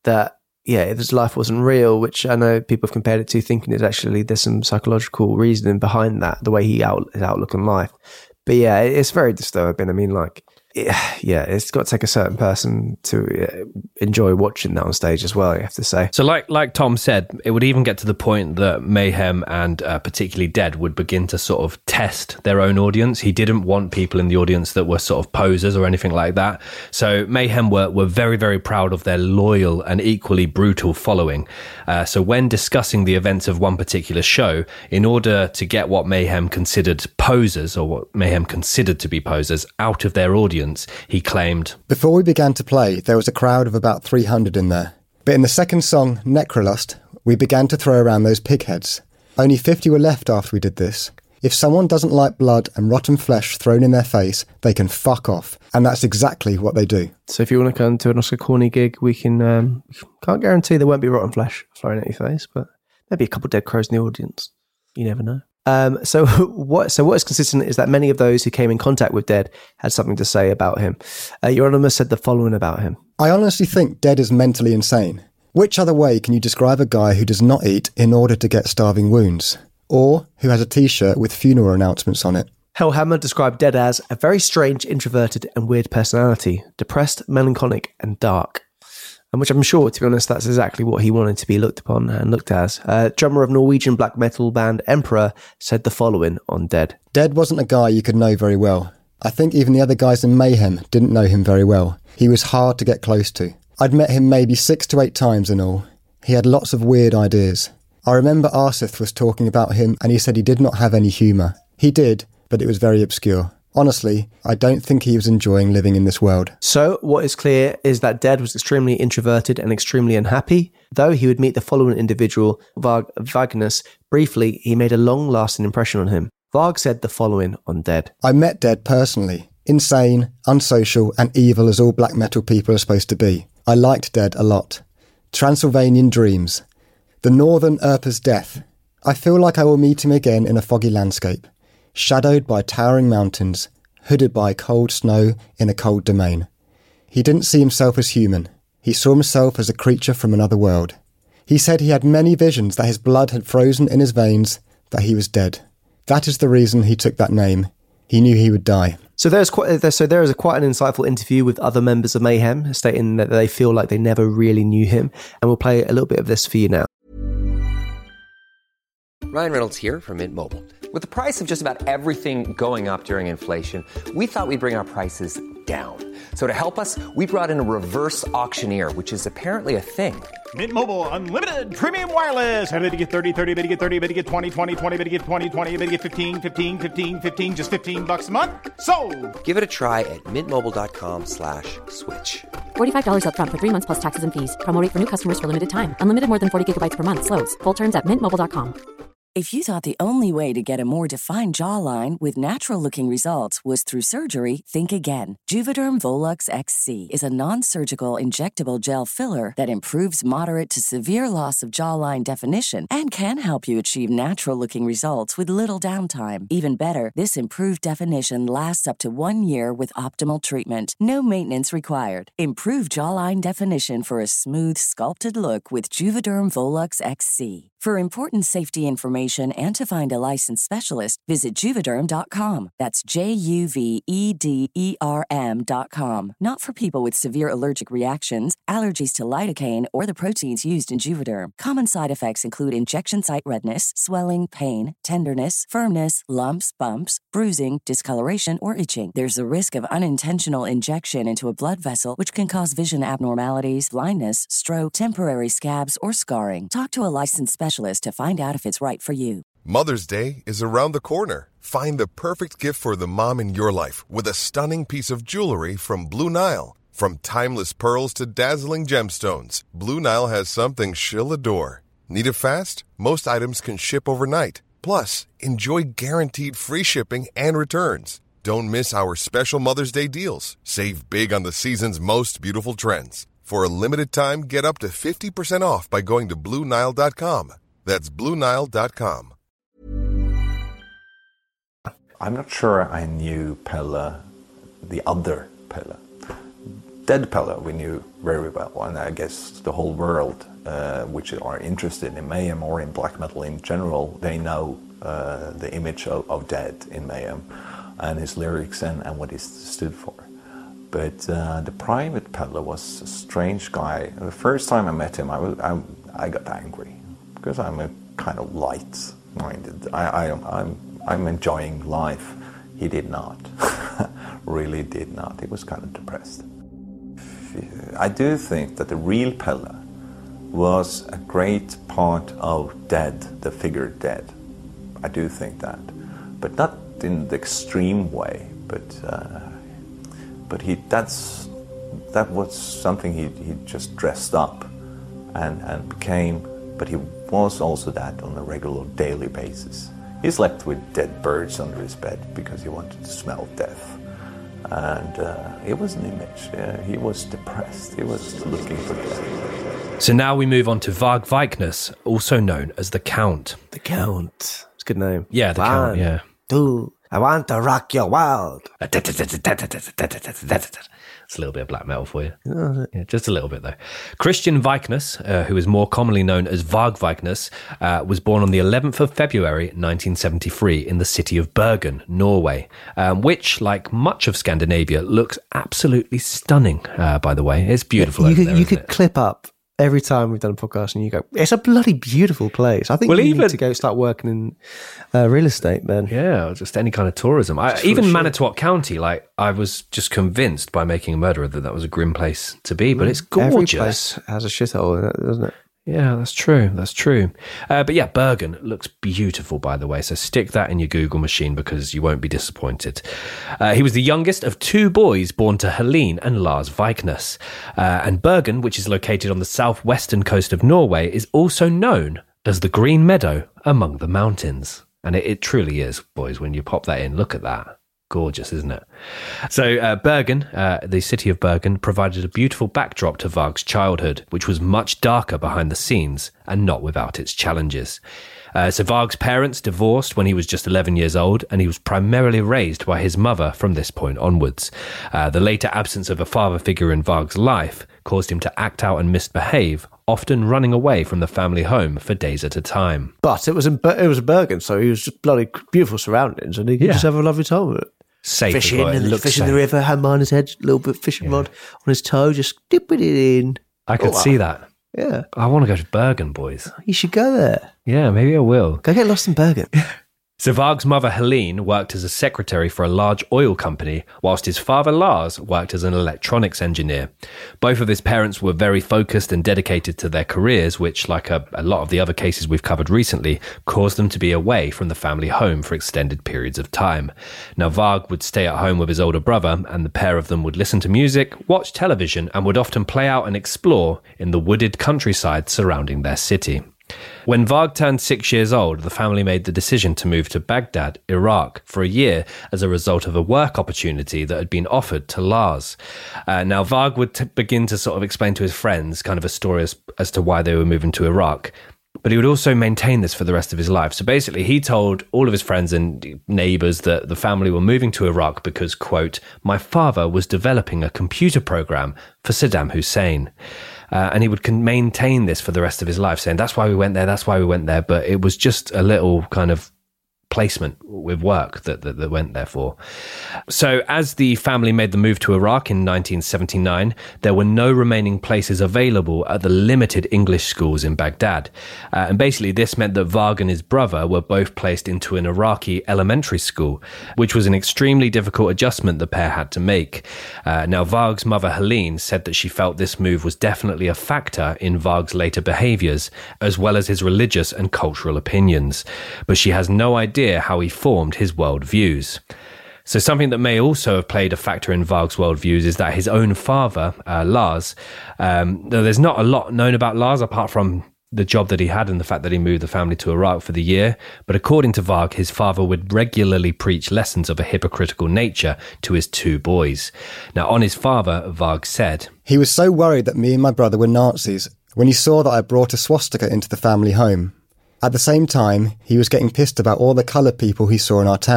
that, his life wasn't real, which I know people have compared it to, thinking there's some psychological reasoning behind that, the way his outlook on life. But yeah, it's very disturbing. I mean, like, it's got to take a certain person to enjoy watching that on stage as well, you have to say. So like Tom said, it would even get to the point that Mayhem and particularly Dead would begin to sort of test their own audience. He didn't want people in the audience that were sort of posers or anything like that. So Mayhem were very, very proud of their loyal and equally brutal following. So when discussing the events of one particular show, in order to get what Mayhem considered posers, or what Mayhem considered to be posers, out of their audience, he claimed, "Before we began to play, there was a crowd of about 300 in there. But in the second song, Necrolust, we began to throw around those pig heads. Only 50 were left after we did this. If someone doesn't like blood and rotten flesh thrown in their face, they can fuck off." And that's exactly what they do. So if you want to come to an Oscar Corny gig, we can... can't guarantee there won't be rotten flesh thrown at your face, but maybe a couple of dead crows in the audience. You never know. So what is consistent is that many of those who came in contact with Dead had something to say about him. Euronymous said the following about him. "I honestly think Dead is mentally insane. Which other way can you describe a guy who does not eat in order to get starving wounds? Or who has a t-shirt with funeral announcements on it?" Hellhammer described Dead as a very strange, introverted and weird personality, depressed, melancholic and dark. And which I'm sure, to be honest, that's exactly what he wanted to be looked upon and looked as. Drummer of Norwegian black metal band Emperor said the following on Dead. "Dead wasn't a guy you could know very well. I think even the other guys in Mayhem didn't know him very well. He was hard to get close to. I'd met him maybe 6 to 8 times in all. He had lots of weird ideas. I remember Arsith was talking about him and he said he did not have any humour. He did, but it was very obscure. Honestly, I don't think he was enjoying living in this world." So, what is clear is that Dead was extremely introverted and extremely unhappy. Though he would meet the following individual, Vagnus, briefly, he made a long-lasting impression on him. Varg said the following on Dead. "I met Dead personally. Insane, unsocial, and evil as all black metal people are supposed to be. I liked Dead a lot. Transylvanian Dreams. The Northern Urpa's Death. I feel like I will meet him again in a foggy landscape. Shadowed by towering mountains, hooded by cold snow in a cold domain. He didn't see himself as human. He saw himself as a creature from another world. He said he had many visions that his blood had frozen in his veins, that he was dead. That is the reason he took that name. He knew he would die." So there is quite an insightful interview with other members of Mayhem, stating that they feel like they never really knew him. And we'll play a little bit of this for you now. Ryan Reynolds here from Mint Mobile. With the price of just about everything going up during inflation, we thought we'd bring our prices down. So to help us, we brought in a reverse auctioneer, which is apparently a thing. Mint Mobile Unlimited Premium Wireless. How to get 30, 30, bit to get 30, bit to get 20, 20, 20, bit to get 20, 20, bit to get 15, 15, 15, 15, just $15 a month? Sold! Give it a try at mintmobile.com/switch. $45 up front for 3 months plus taxes and fees. Promo rate for new customers for limited time. Unlimited more than 40 gigabytes per month. Slows full terms at mintmobile.com. If you thought the only way to get a more defined jawline with natural-looking results was through surgery, think again. Juvederm Volux XC is a non-surgical injectable gel filler that improves moderate to severe loss of jawline definition and can help you achieve natural-looking results with little downtime. Even better, this improved definition lasts up to 1 year with optimal treatment. No maintenance required. Improve jawline definition for a smooth, sculpted look with Juvederm Volux XC. For important safety information and to find a licensed specialist, visit Juvederm.com. That's JUVEDERM.com. Not for people with severe allergic reactions, allergies to lidocaine, or the proteins used in Juvederm. Common side effects include injection site redness, swelling, pain, tenderness, firmness, lumps, bumps, bruising, discoloration, or itching. There's a risk of unintentional injection into a blood vessel, which can cause vision abnormalities, blindness, stroke, temporary scabs, or scarring. Talk to a licensed specialist to find out if it's right for you. Mother's Day is around the corner. Find the perfect gift for the mom in your life with a stunning piece of jewelry from Blue Nile. From timeless pearls to dazzling gemstones, Blue Nile has something she'll adore. Need it fast? Most items can ship overnight. Plus, enjoy guaranteed free shipping and returns. Don't miss our special Mother's Day deals. Save big on the season's most beautiful trends. For a limited time, get up to 50% off by going to BlueNile.com. That's BlueNile.com. I'm not sure I knew Pelle, the other Pelle. Dead Pelle we knew very well, and I guess the whole world, which are interested in Mayhem or in black metal in general, they know the image of Dead in Mayhem and his lyrics and what he stood for. But the Private Pelle was a strange guy. The first time I met him, I got angry because I'm a kind of light-minded. I'm enjoying life. He did not. Really did not. He was kind of depressed. I do think that the real Pelle was a great part of Dead, the figure Dead. I do think that, but not in the extreme way. But that was something he just dressed up and became. But he was also that on a regular daily basis. He slept with dead birds under his bed because he wanted to smell death. And it was an image. He was depressed. He was looking for death. So now we move on to Varg Vikernes, also known as the Count. The Count. It's a good name. Yeah, the Count, yeah. Two, I want to rock your world. It's a little bit of black metal for you. Yeah, just a little bit, though. Christian Vikernes, who is more commonly known as Varg Vikernes, was born on the 11th of February 1973 in the city of Bergen, Norway, which, like much of Scandinavia, looks absolutely stunning, by the way. It's beautiful. You could clip up every time we've done a podcast and you go, it's a bloody beautiful place. I think you need to go start working in real estate then. Yeah, just any kind of tourism. Even Manitowoc County, like I was just convinced by Making a Murderer that was a grim place to be, but it's gorgeous. Every place has a shithole in it, doesn't it? Yeah, that's true. That's true. But yeah, Bergen looks beautiful, by the way. So stick that in your Google machine because you won't be disappointed. He was the youngest of two boys born to Helene and Lars Vikernes. And Bergen, which is located on the southwestern coast of Norway, is also known as the Green Meadow among the mountains. And it truly is, boys. When you pop that in, look at that. Gorgeous, isn't it? So Bergen, the city of Bergen, provided a beautiful backdrop to Varg's childhood, which was much darker behind the scenes and not without its challenges. So Varg's parents divorced when he was just 11 years old, and he was primarily raised by his mother from this point onwards. The later absence of a father figure in Varg's life caused him to act out and misbehave, often running away from the family home for days at a time. But it was Bergen, so he was just bloody beautiful surroundings, and he could just have a lovely time with it. Safe fishing in the river, hammer on his head, a little bit of fishing rod on his toe, just dipping it in. I could see that. Yeah. I want to go to Bergen, boys. You should go there. Yeah, maybe I will. Go get lost in Bergen. So Varg's mother, Helene, worked as a secretary for a large oil company, whilst his father, Lars, worked as an electronics engineer. Both of his parents were very focused and dedicated to their careers, which, like a lot of the other cases we've covered recently, caused them to be away from the family home for extended periods of time. Now, Varg would stay at home with his older brother, and the pair of them would listen to music, watch television, and would often play out and explore in the wooded countryside surrounding their city. When Varg turned 6 years old, the family made the decision to move to Baghdad, Iraq, for a year as a result of a work opportunity that had been offered to Lars. Now, Varg would begin to sort of explain to his friends kind of a story as to why they were moving to Iraq. But he would also maintain this for the rest of his life. So basically, he told all of his friends and neighbours that the family were moving to Iraq because, quote, my father was developing a computer program for Saddam Hussein. And he would maintain this for the rest of his life, saying, that's why we went there, that's why we went there. But it was just a little kind of placement with work that went there for. So as the family made the move to Iraq in 1979, there were no remaining places available at the limited English schools in Baghdad. And basically this meant that Varg and his brother were both placed into an Iraqi elementary school, which was an extremely difficult adjustment the pair had to make. Now, Varg's mother, Helene, said that she felt this move was definitely a factor in Varg's later behaviours, as well as his religious and cultural opinions. But she has no idea how he formed his worldviews. So something that may also have played a factor in Varg's worldviews is that his own father, Lars, there's not a lot known about Lars apart from the job that he had and the fact that he moved the family to Iraq for the year. But according to Varg, his father would regularly preach lessons of a hypocritical nature to his two boys. Now, on his father, Varg said, he was so worried that me and my brother were Nazis when he saw that I brought a swastika into the family home. At the same time, he was getting pissed about all the coloured people he saw in our town.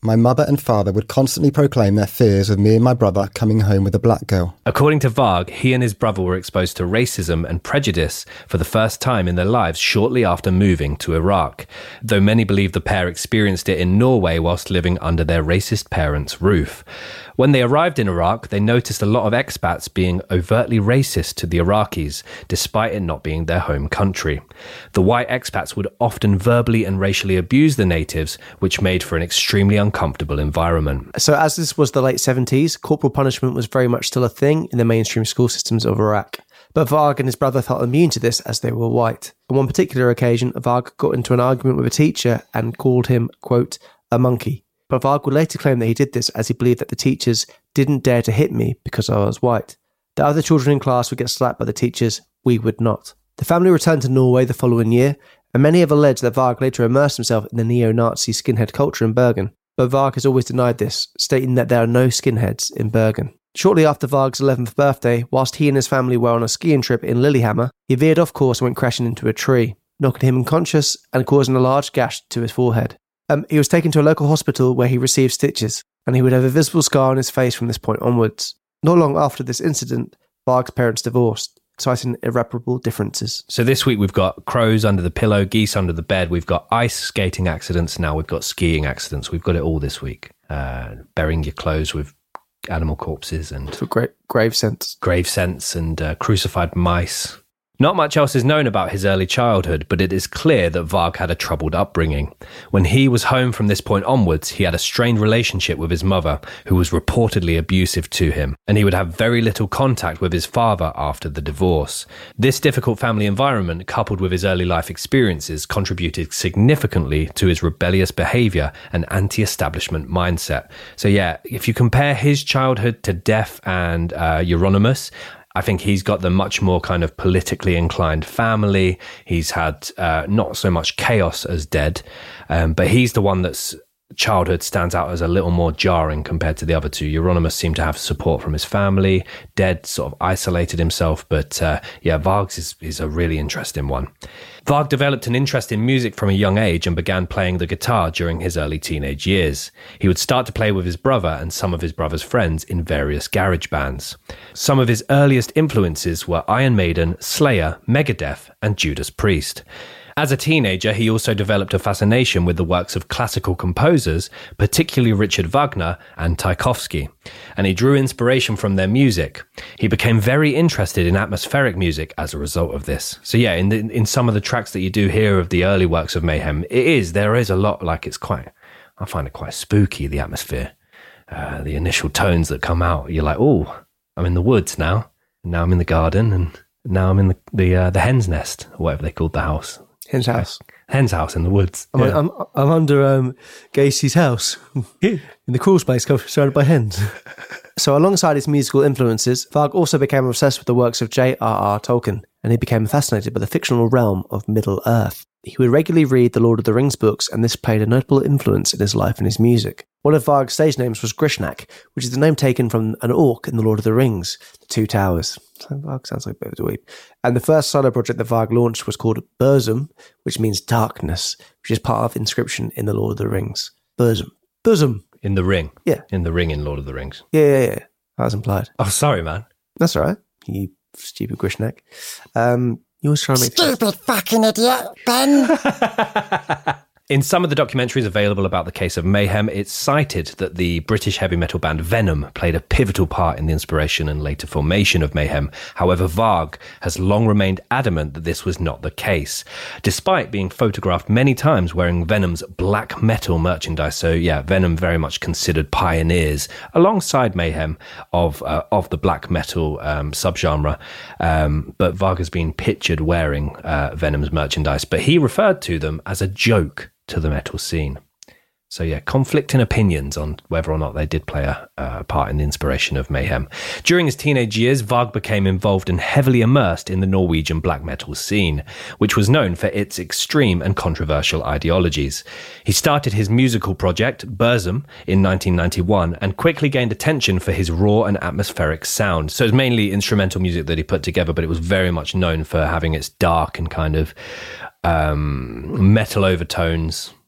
my mother and father would constantly proclaim their fears of me and my brother coming home with a black girl. According to Varg, he and his brother were exposed to racism and prejudice for the first time in their lives shortly after moving to Iraq, though many believe the pair experienced it in Norway whilst living under their racist parents' roof. When they arrived in Iraq, they noticed a lot of expats being overtly racist to the Iraqis, despite it not being their home country. The white expats would often verbally and racially abuse the natives, which made for an extremely uncomfortable environment. So as this was the late 70s, corporal punishment was very much still a thing in the mainstream school systems of Iraq. But Varg and his brother felt immune to this as they were white. On one particular occasion, Varg got into an argument with a teacher and called him, quote, a monkey. But Varg would later claim that he did this as he believed that the teachers didn't dare to hit me because I was white. The other children in class would get slapped by the teachers, we would not. The family returned to Norway the following year, and many have alleged that Varg later immersed himself in the neo-Nazi skinhead culture in Bergen. But Varg has always denied this, stating that there are no skinheads in Bergen. Shortly after Varg's 11th birthday, whilst he and his family were on a skiing trip in Lillehammer, he veered off course and went crashing into a tree, knocking him unconscious and causing a large gash to his forehead. He was taken to a local hospital where he received stitches, and he would have a visible scar on his face from this point onwards. Not long after this incident, Varg's parents divorced, citing irreparable differences. So this week we've got crows under the pillow, geese under the bed, we've got ice skating accidents, now we've got skiing accidents. We've got it all this week. Burying your clothes with animal corpses and grave scents and crucified mice. Not much else is known about his early childhood, but it is clear that Varg had a troubled upbringing. When he was home from this point onwards, he had a strained relationship with his mother, who was reportedly abusive to him, and he would have very little contact with his father after the divorce. This difficult family environment, coupled with his early life experiences, contributed significantly to his rebellious behaviour and anti-establishment mindset. So yeah, if you compare his childhood to Def and Euronymous, I think he's got the much more kind of politically inclined family. He's had not so much chaos as Dead, but he's the one that's childhood stands out as a little more jarring compared to the other two. Euronymous seemed to have support from his family. Dead sort of isolated himself, but yeah, Varg's is a really interesting one. Varg developed an interest in music from a young age and began playing the guitar during his early teenage years. He would start to play with his brother and some of his brother's friends in various garage bands. Some of his earliest influences were Iron Maiden, Slayer, Megadeth, and Judas Priest. As a teenager, he also developed a fascination with the works of classical composers, particularly Richard Wagner and Tchaikovsky, and he drew inspiration from their music. He became very interested in atmospheric music as a result of this. So yeah, in some of the tracks that you do hear of the early works of Mayhem, there is a lot, like I find it quite spooky, the atmosphere. The initial tones that come out, you're like, oh, I'm in the woods now, and now I'm in the garden, and now I'm in the hen's nest, or whatever they called the house. Hen's house. Hen's house in the woods. I'm under Gacy's house in the crawl space surrounded by hens. So alongside his musical influences, Varg also became obsessed with the works of J.R.R. Tolkien, and he became fascinated by the fictional realm of Middle-earth. He would regularly read the Lord of the Rings books, and this played a notable influence in his life and his music. One of Varg's stage names was Grishnak, which is the name taken from an orc in the Lord of the Rings, the Two Towers. So Varg sounds like a bit of a dweeb. And the first solo project that Varg launched was called Burzum, which means darkness, which is part of inscription in the Lord of the Rings. Burzum. In the ring? Yeah. In the ring in Lord of the Rings. Yeah. That was implied. Oh, sorry, man. That's all right. You stupid Grishnak. You always try to make stupid fucking idiot, Ben. In some of the documentaries available about the case of Mayhem, it's cited that the British heavy metal band Venom played a pivotal part in the inspiration and later formation of Mayhem. However, Varg has long remained adamant that this was not the case, despite being photographed many times wearing Venom's black metal merchandise. So yeah, Venom very much considered pioneers alongside Mayhem of the black metal subgenre. But Varg has been pictured wearing Venom's merchandise, but he referred to them as a joke to the metal scene. So yeah, conflicting opinions on whether or not they did play a part in the inspiration of Mayhem. During his teenage years, Varg became involved and heavily immersed in the Norwegian black metal scene, which was known for its extreme and controversial ideologies. He started his musical project, Burzum, in 1991 and quickly gained attention for his raw and atmospheric sound. So it's mainly instrumental music that he put together, but it was very much known for having its dark and kind of metal overtones,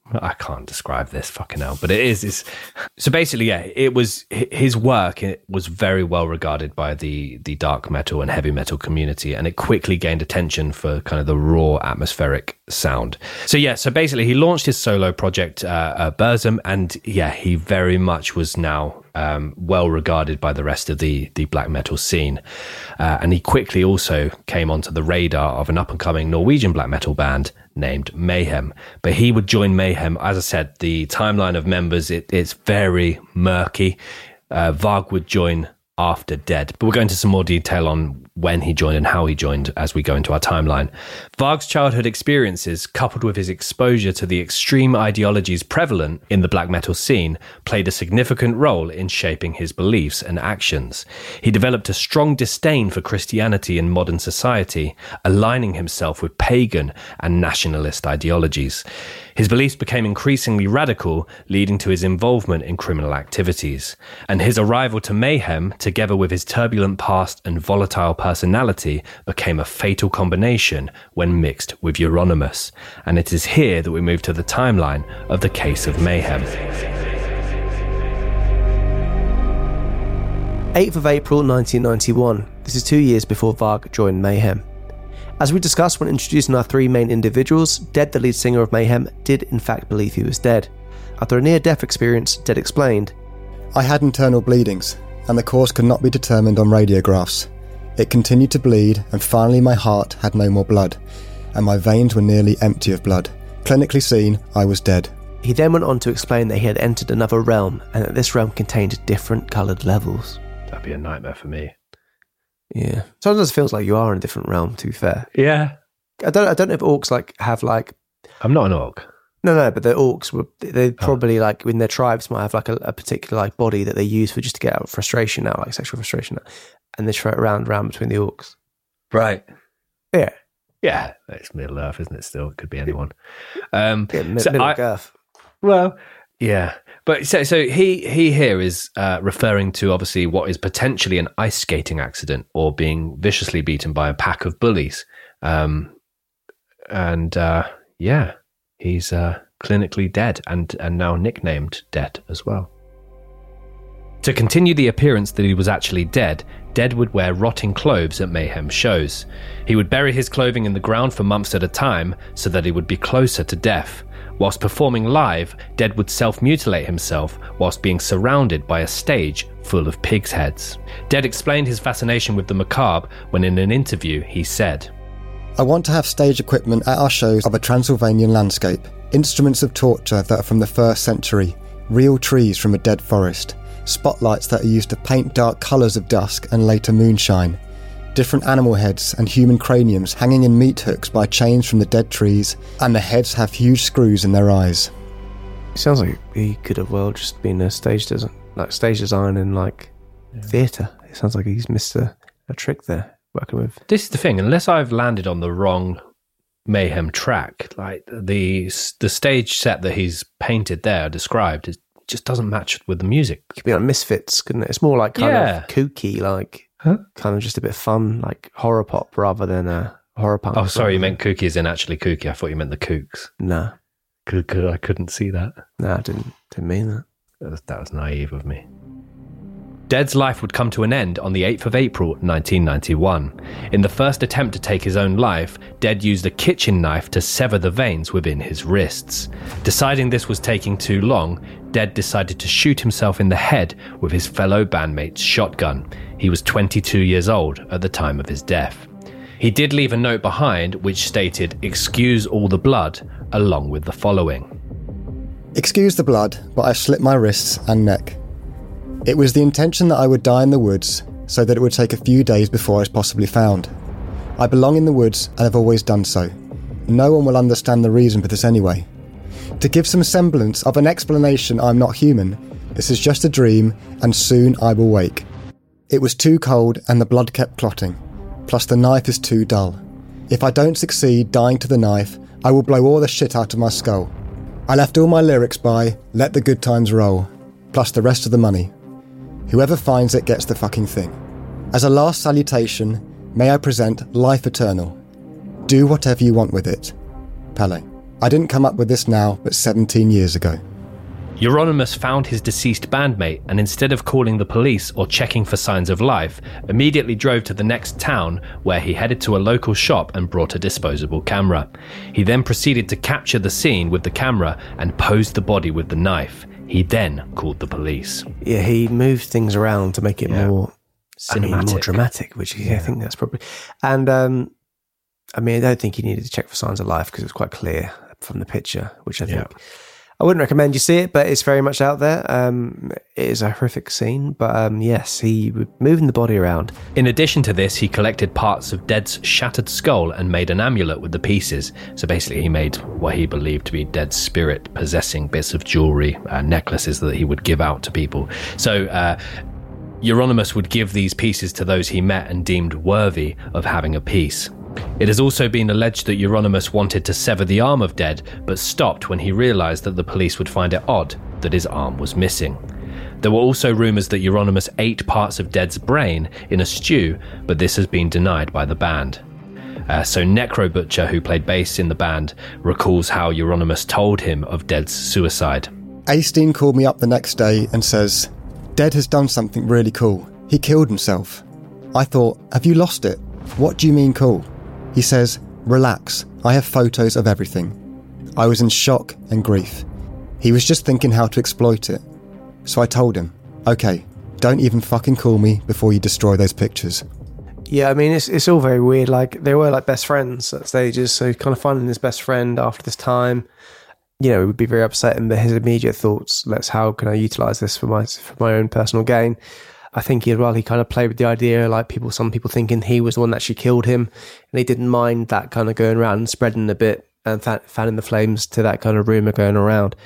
I can't describe this, fucking hell, but it is. So basically, yeah, it was his work. It was very well regarded by the dark metal and heavy metal community, and it quickly gained attention for kind of the raw atmospheric sound. So yeah, so basically, he launched his solo project, Burzum, and yeah, he very much was now well regarded by the rest of the black metal scene, and he quickly also came onto the radar of an up and coming Norwegian black metal band named Mayhem. But he would join Mayhem. As I said, the timeline of members, it's very murky. Varg would join after Dead, but we'll go into some more detail on when he joined and how he joined as we go into our timeline. Varg's childhood experiences, coupled with his exposure to the extreme ideologies prevalent in the black metal scene, played a significant role in shaping his beliefs and actions. He developed a strong disdain for Christianity in modern society, aligning himself with pagan and nationalist ideologies. His beliefs became increasingly radical, leading to his involvement in criminal activities. And his arrival to Mayhem, together with his turbulent past and volatile personality, became a fatal combination when mixed with Euronymous. And it is here that we move to the timeline of the case of Mayhem. 8th of April 1991. This is 2 years before Varg joined Mayhem. As we discussed when introducing our three main individuals, Dead, the lead singer of Mayhem, did in fact believe he was dead. After a near-death experience, Dead explained, I had internal bleedings, and the cause could not be determined on radiographs. It continued to bleed, and finally my heart had no more blood, and my veins were nearly empty of blood. Clinically seen, I was dead. He then went on to explain that he had entered another realm, and that this realm contained different coloured levels. That'd be a nightmare for me. Yeah. Sometimes it feels like you are in a different realm, to be fair. Yeah. I don't know if orcs have I'm not an orc. No, but the orcs they probably in their tribes might have a particular body that they use for just to get out frustration out, sexual frustration out, and they throw it around between the orcs. Right. Yeah. Yeah. It's Middle Earth, isn't it? Still, it could be anyone. Middle Earth. Well, yeah. But so he here is referring to obviously what is potentially an ice skating accident or being viciously beaten by a pack of bullies. He's clinically dead and now nicknamed Dead as well. To continue the appearance that he was actually dead, Dead would wear rotting clothes at Mayhem shows. He would bury his clothing in the ground for months at a time so that he would be closer to death. Whilst performing live, Dead would self-mutilate himself whilst being surrounded by a stage full of pigs' heads. Dead explained his fascination with the macabre when in an interview he said, I want to have stage equipment at our shows of a Transylvanian landscape, instruments of torture that are from the 1st century, real trees from a dead forest, spotlights that are used to paint dark colours of dusk and later moonshine, different animal heads and human craniums hanging in meat hooks by chains from the dead trees, and the heads have huge screws in their eyes. It sounds like he could have well just been a stage design and theatre. It sounds like he's missed a trick there working with. This is the thing, unless I've landed on the wrong Mayhem track, the stage set that he's painted there, described, it just doesn't match with the music. It could be like Misfits, couldn't it? It's more of kooky, kind of just a bit fun, horror pop rather than a horror punk. Oh, sorry, you meant kooky as in actually kooky. I thought you meant the Kooks. No. I couldn't see that. No, I didn't mean that. That was naive of me. Dead's life would come to an end on the 8th of April 1991. In the first attempt to take his own life, Dead used a kitchen knife to sever the veins within his wrists. Deciding this was taking too long, Dead decided to shoot himself in the head with his fellow bandmate's shotgun. He was 22 years old at the time of his death. He did leave a note behind which stated, "Excuse all the blood," along with the following. Excuse the blood, but I've slit my wrists and neck. It was the intention that I would die in the woods, so that it would take a few days before I was possibly found. I belong in the woods and have always done so. No one will understand the reason for this anyway. To give some semblance of an explanation, I'm not human. This is just a dream, and soon I will wake. It was too cold and the blood kept clotting. Plus the knife is too dull. If I don't succeed dying to the knife, I will blow all the shit out of my skull. I left all my lyrics by "Let the good times roll," plus the rest of the money. Whoever finds it gets the fucking thing. As a last salutation, may I present Life Eternal. Do whatever you want with it. Pele. I didn't come up with this now, but 17 years ago. Euronymous found his deceased bandmate and instead of calling the police or checking for signs of life, immediately drove to the next town where he headed to a local shop and brought a disposable camera. He then proceeded to capture the scene with the camera and posed the body with the knife. He then called the police. Yeah, he moved things around to make it more cinematic, more dramatic, which I think that's probably... And, I don't think he needed to check for signs of life because it was quite clear from the picture, which I think... I wouldn't recommend you see it, but it's very much out there. It is a horrific scene, but yes, he was moving the body around. In addition to this, he collected parts of Dead's shattered skull and made an amulet with the pieces. So basically, he made what he believed to be Dead's spirit possessing bits of jewelry, necklaces that he would give out to people. So Euronymous would give these pieces to those he met and deemed worthy of having a piece. It has also been alleged that Euronymous wanted to sever the arm of Dead, but stopped when he realised that the police would find it odd that his arm was missing. There were also rumours that Euronymous ate parts of Dead's brain in a stew, but this has been denied by the band. So Necro Butcher, who played bass in the band, recalls how Euronymous told him of Dead's suicide. Aisteen called me up the next day and says, "Dead has done something really cool. He killed himself." I thought, "Have you lost it? What do you mean cool?" He says, "Relax, I have photos of everything." I was in shock and grief. He was just thinking how to exploit it. So I told him, "Okay, don't even fucking call me before you destroy those pictures." Yeah, it's all very weird. Like, they were like best friends at stages, so kind of finding his best friend after this time, it would be very upsetting, but his immediate thoughts, how can I utilise this for my own personal gain? I think he kind of played with the idea, like some people thinking he was the one that actually killed him, and he didn't mind that kind of going around and spreading a bit and fanning the flames to that kind of rumour going around.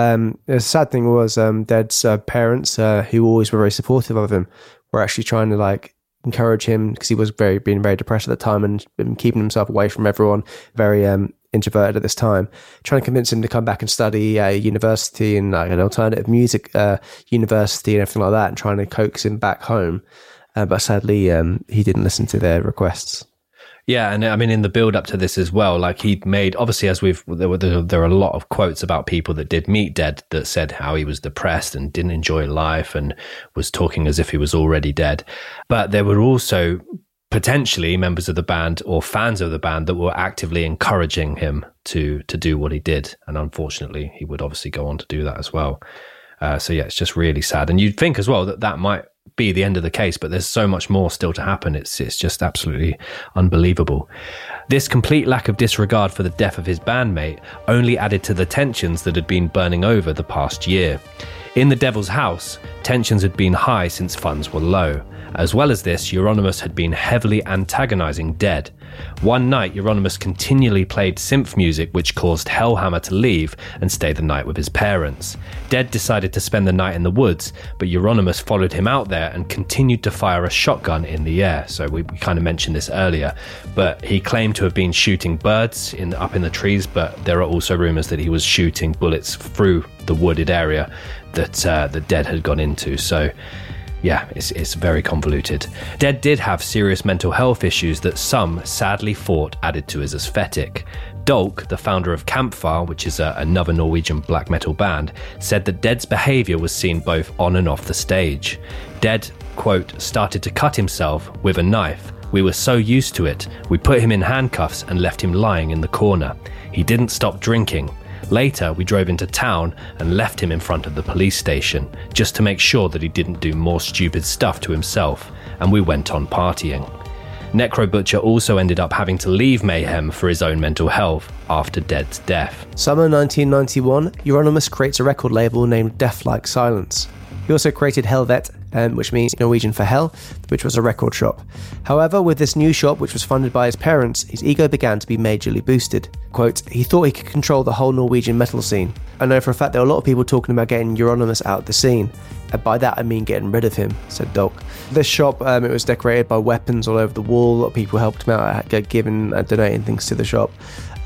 The sad thing was Dead's parents, who always were very supportive of him, were actually trying to encourage him, because he was being very depressed at the time and keeping himself away from everyone, very introverted at this time, trying to convince him to come back and study at a university and an alternative music university and everything like that, and trying to coax him back home. But sadly, he didn't listen to their requests. Yeah, and in the build up to this as well, he'd made, obviously, as there are a lot of quotes about people that did meet Dead that said how he was depressed and didn't enjoy life and was talking as if he was already dead. But there were also potentially members of the band or fans of the band that were actively encouraging him to do what he did. And unfortunately, he would obviously go on to do that as well. So yeah, it's just really sad. And you'd think as well that might be the end of the case, but there's so much more still to happen. It's just absolutely unbelievable. This complete lack of disregard for the death of his bandmate only added to the tensions that had been burning over the past year. In the Devil's House, tensions had been high since funds were low. As well as this, Euronymous had been heavily antagonising Dead. One night, Euronymous continually played synth music, which caused Hellhammer to leave and stay the night with his parents. Dead decided to spend the night in the woods, but Euronymous followed him out there and continued to fire a shotgun in the air. So we kind of mentioned this earlier, but he claimed to have been shooting birds up in the trees, but there are also rumours that he was shooting bullets through the wooded area that the Dead had gone into. So yeah, it's very convoluted. Dead did have serious mental health issues that some sadly thought added to his aesthetic. Dolk, the founder of Campfire, which is another Norwegian black metal band, said that Dead's behaviour was seen both on and off the stage. Dead, quote, started to cut himself with a knife. We were so used to it, we put him in handcuffs and left him lying in the corner. He didn't stop drinking. Later, we drove into town and left him in front of the police station, just to make sure that he didn't do more stupid stuff to himself, and we went on partying. Necro Butcher also ended up having to leave Mayhem for his own mental health after Dead's death. Summer 1991, Euronymous creates a record label named Death Like Silence. He also created Helvet, which means Norwegian for hell, which was a record shop. However, with this new shop, which was funded by his parents, his ego began to be majorly boosted. Quote, he thought he could control the whole Norwegian metal scene. I know for a fact there were a lot of people talking about getting Euronymous out of the scene. And by that I mean getting rid of him, said Dolk. This shop, it was decorated by weapons all over the wall. A lot of people helped him out, giving and donating things to the shop.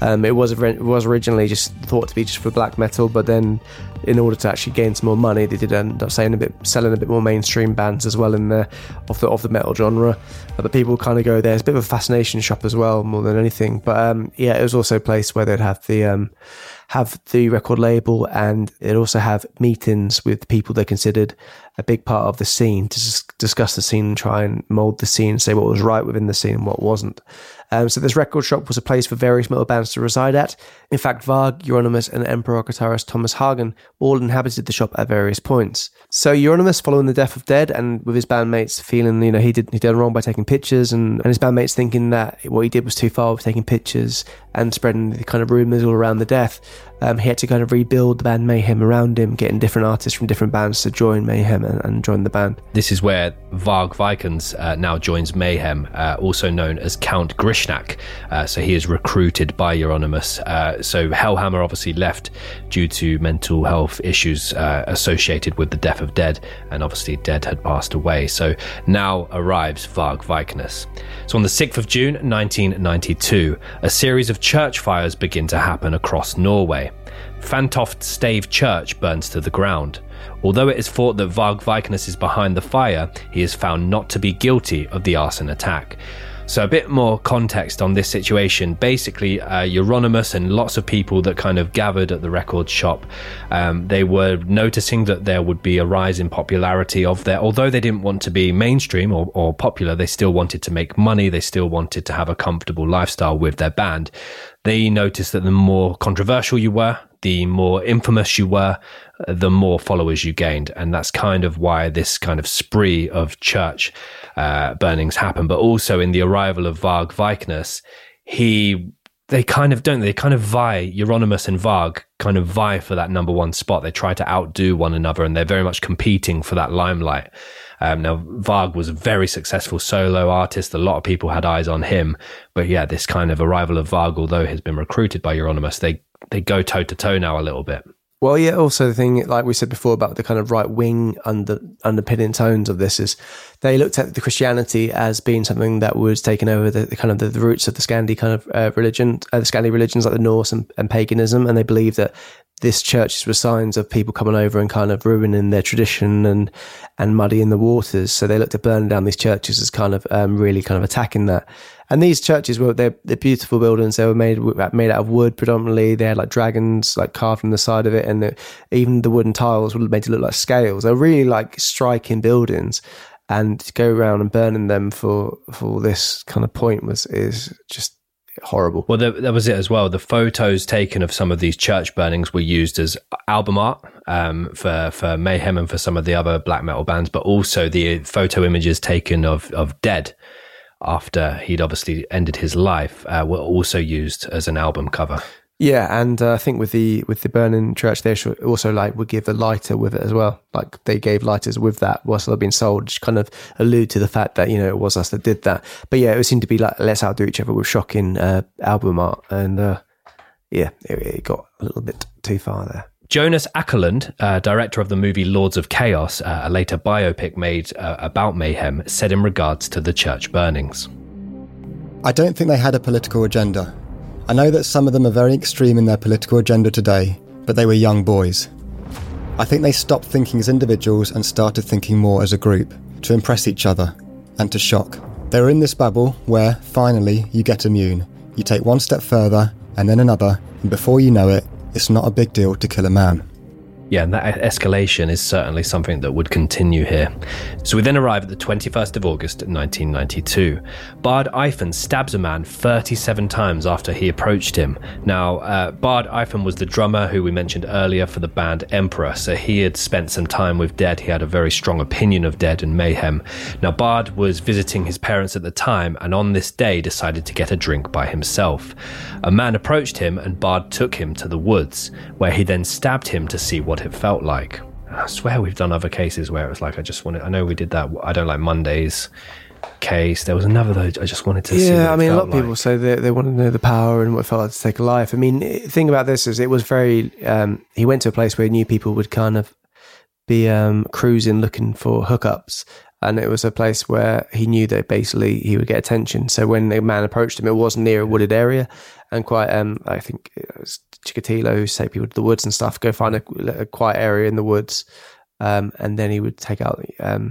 It was originally just thought to be just for black metal, but then in order to actually gain some more money, they did end up selling a bit more mainstream bands as well in there of the metal genre. But people kind of go there. It's a bit of a fascination shop as well, more than anything. But it was also a place where they'd have the record label, and they'd also have meetings with people they considered a big part of the scene to discuss the scene and try and mould the scene, say what was right within the scene and what wasn't. So this record shop was a place for various metal bands to reside at. In fact, Varg, Euronymous and Emperor guitarist Thomas Hagen all inhabited the shop at various points. So Euronymous, following the death of Dead, and with his bandmates feeling, he did wrong by taking pictures, and his bandmates thinking that what he did was too far with taking pictures and spreading the kind of rumours all around the death, he had to kind of rebuild the band Mayhem around him, getting different artists from different bands to join Mayhem and join the band. This is where Varg Vikernes now joins Mayhem, also known as Count Grishnak. So he is recruited by Euronymous. So Hellhammer obviously left due to mental health issues associated with the death of Dead, and obviously Dead had passed away. So now arrives Varg Vikernes. So on the 6th of June 1992, a series of church fires begin to happen across Norway. Fantoft Stave Church burns to the ground. Although it is thought that Varg Vikernes is behind the fire, he is found not to be guilty of the arson attack. So a bit more context on this situation. Basically, Euronymous and lots of people that kind of gathered at the record shop, they were noticing that there would be a rise in popularity of their, although they didn't want to be mainstream or popular, they still wanted to make money, they still wanted to have a comfortable lifestyle with their band. They noticed that the more controversial you were, the more infamous you were, the more followers you gained. And that's kind of why this kind of spree of church burnings happened. But also in the arrival of Varg Vikernes, they kind of vie, Euronymous and Varg kind of vie for that number one spot. They try to outdo one another, and they're very much competing for that limelight. Now, Varg was a very successful solo artist. A lot of people had eyes on him. But yeah, this kind of arrival of Varg, although he's been recruited by Euronymous, they go toe-to-toe now a little bit. Well, yeah, also the thing, like we said before, about the kind of right-wing underpinning tones of this is they looked at the Christianity as being something that was taking over the kind of the roots of the Scandi kind of religion, the Scandi religions like the Norse and paganism, and they believed that this churches were signs of people coming over and kind of ruining their tradition and muddying the waters. So they looked at burning down these churches as kind of really kind of attacking that. And these churches they're beautiful buildings. They were made out of wood predominantly. They had like dragons like carved on the side of it, and even the wooden tiles were made to look like scales. They're really like striking buildings, and to go around and burning them for this kind of point is just horrible. Well, that was it as well. The photos taken of some of these church burnings were used as album art for Mayhem and for some of the other black metal bands, but also the photo images taken of Dead after he'd obviously ended his life were also used as an album cover. Yeah, and I think with the burning church, they also would give a lighter with it as well. Like they gave lighters with that whilst they're being sold, which kind of allude to the fact that it was us that did that. But yeah, it seemed to be like let's outdo each other with shocking album art, and it got a little bit too far there. Jonas Åkerlund, director of the movie Lords of Chaos, a later biopic made about Mayhem, said in regards to the church burnings, I don't think they had a political agenda. I know that some of them are very extreme in their political agenda today, but they were young boys. I think they stopped thinking as individuals and started thinking more as a group, to impress each other and to shock. They were in this bubble where, finally, you get immune. You take one step further, and then another, and before you know it, it's not a big deal to kill a man. Yeah, and that escalation is certainly something that would continue here. So we then arrive at the 21st of August 1992. Bard Eifen stabs a man 37 times after he approached him. Now, Bard Eifen was the drummer who we mentioned earlier for the band Emperor, so he had spent some time with Dead. He had a very strong opinion of Dead and Mayhem. Now, Bard was visiting his parents at the time, and on this day decided to get a drink by himself. A man approached him, and Bard took him to the woods, where he then stabbed him to see what it felt like. I swear we've done other cases where it was like, I know we did that I Don't Like Mondays case. There was another though, I just wanted to see. Yeah, I mean, a lot of people say they want to know the power and what it felt like to take a life. I mean, the thing about this is it was very, he went to a place where he knew people would kind of be cruising looking for hookups, And it was a place where he knew that basically he would get attention. So when the man approached him, it was near a wooded area and quite, I think it was Chikatilo who say people to the woods and stuff, go find a quiet area in the woods. And then he would take out,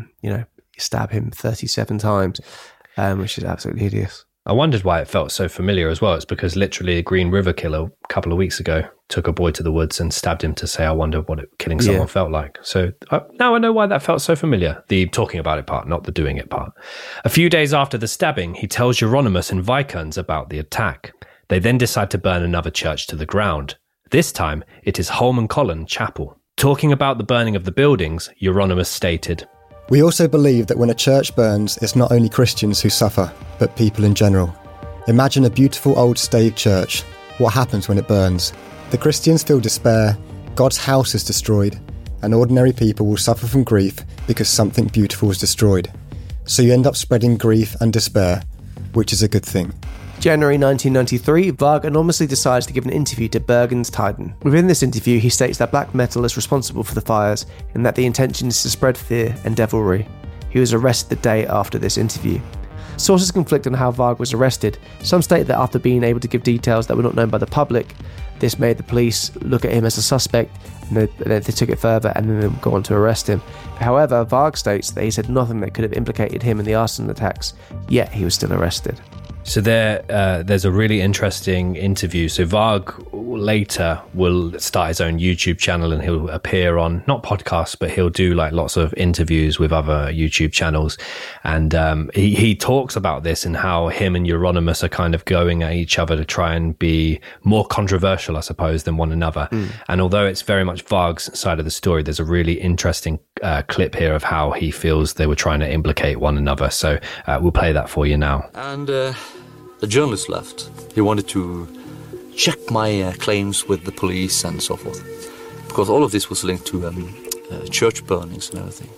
stab him 37 times, which is absolutely hideous. I wondered why it felt so familiar as well. It's because literally a Green River killer a couple of weeks ago took a boy to the woods and stabbed him to say, I wonder what killing someone felt like. So now I know why that felt so familiar. The talking about it part, not the doing it part. A few days after the stabbing, he tells Euronymous and Vikings about the attack. They then decide to burn another church to the ground. This time, it is Holman Colin Chapel. Talking about the burning of the buildings, Euronymous stated, "We also believe that when a church burns, it's not only Christians who suffer, but people in general. Imagine a beautiful old stave church. What happens when it burns? The Christians feel despair, God's house is destroyed, and ordinary people will suffer from grief because something beautiful is destroyed. So you end up spreading grief and despair, which is a good thing." January 1993, Varg anonymously decides to give an interview to Bergen's Tidende. Within this interview, he states that black metal is responsible for the fires and that the intention is to spread fear and devilry. He was arrested the day after this interview. Sources conflict on how Varg was arrested. Some state that after being able to give details that were not known by the public, this made the police look at him as a suspect, and they took it further and then they would go on to arrest him. However, Varg states that he said nothing that could have implicated him in the arson attacks, yet he was still arrested. So there's a really interesting interview. So Varg later will start his own YouTube channel and he'll appear on, not podcasts, but he'll do like lots of interviews with other YouTube channels. And he talks about this and how him and Euronymous are kind of going at each other to try and be more controversial, I suppose, than one another. And although it's very much Varg's side of the story, there's a really interesting clip here of how he feels they were trying to implicate one another. So we'll play that for you now. And the journalist left. He wanted to check my claims with the police and so forth, because all of this was linked to church burnings and everything.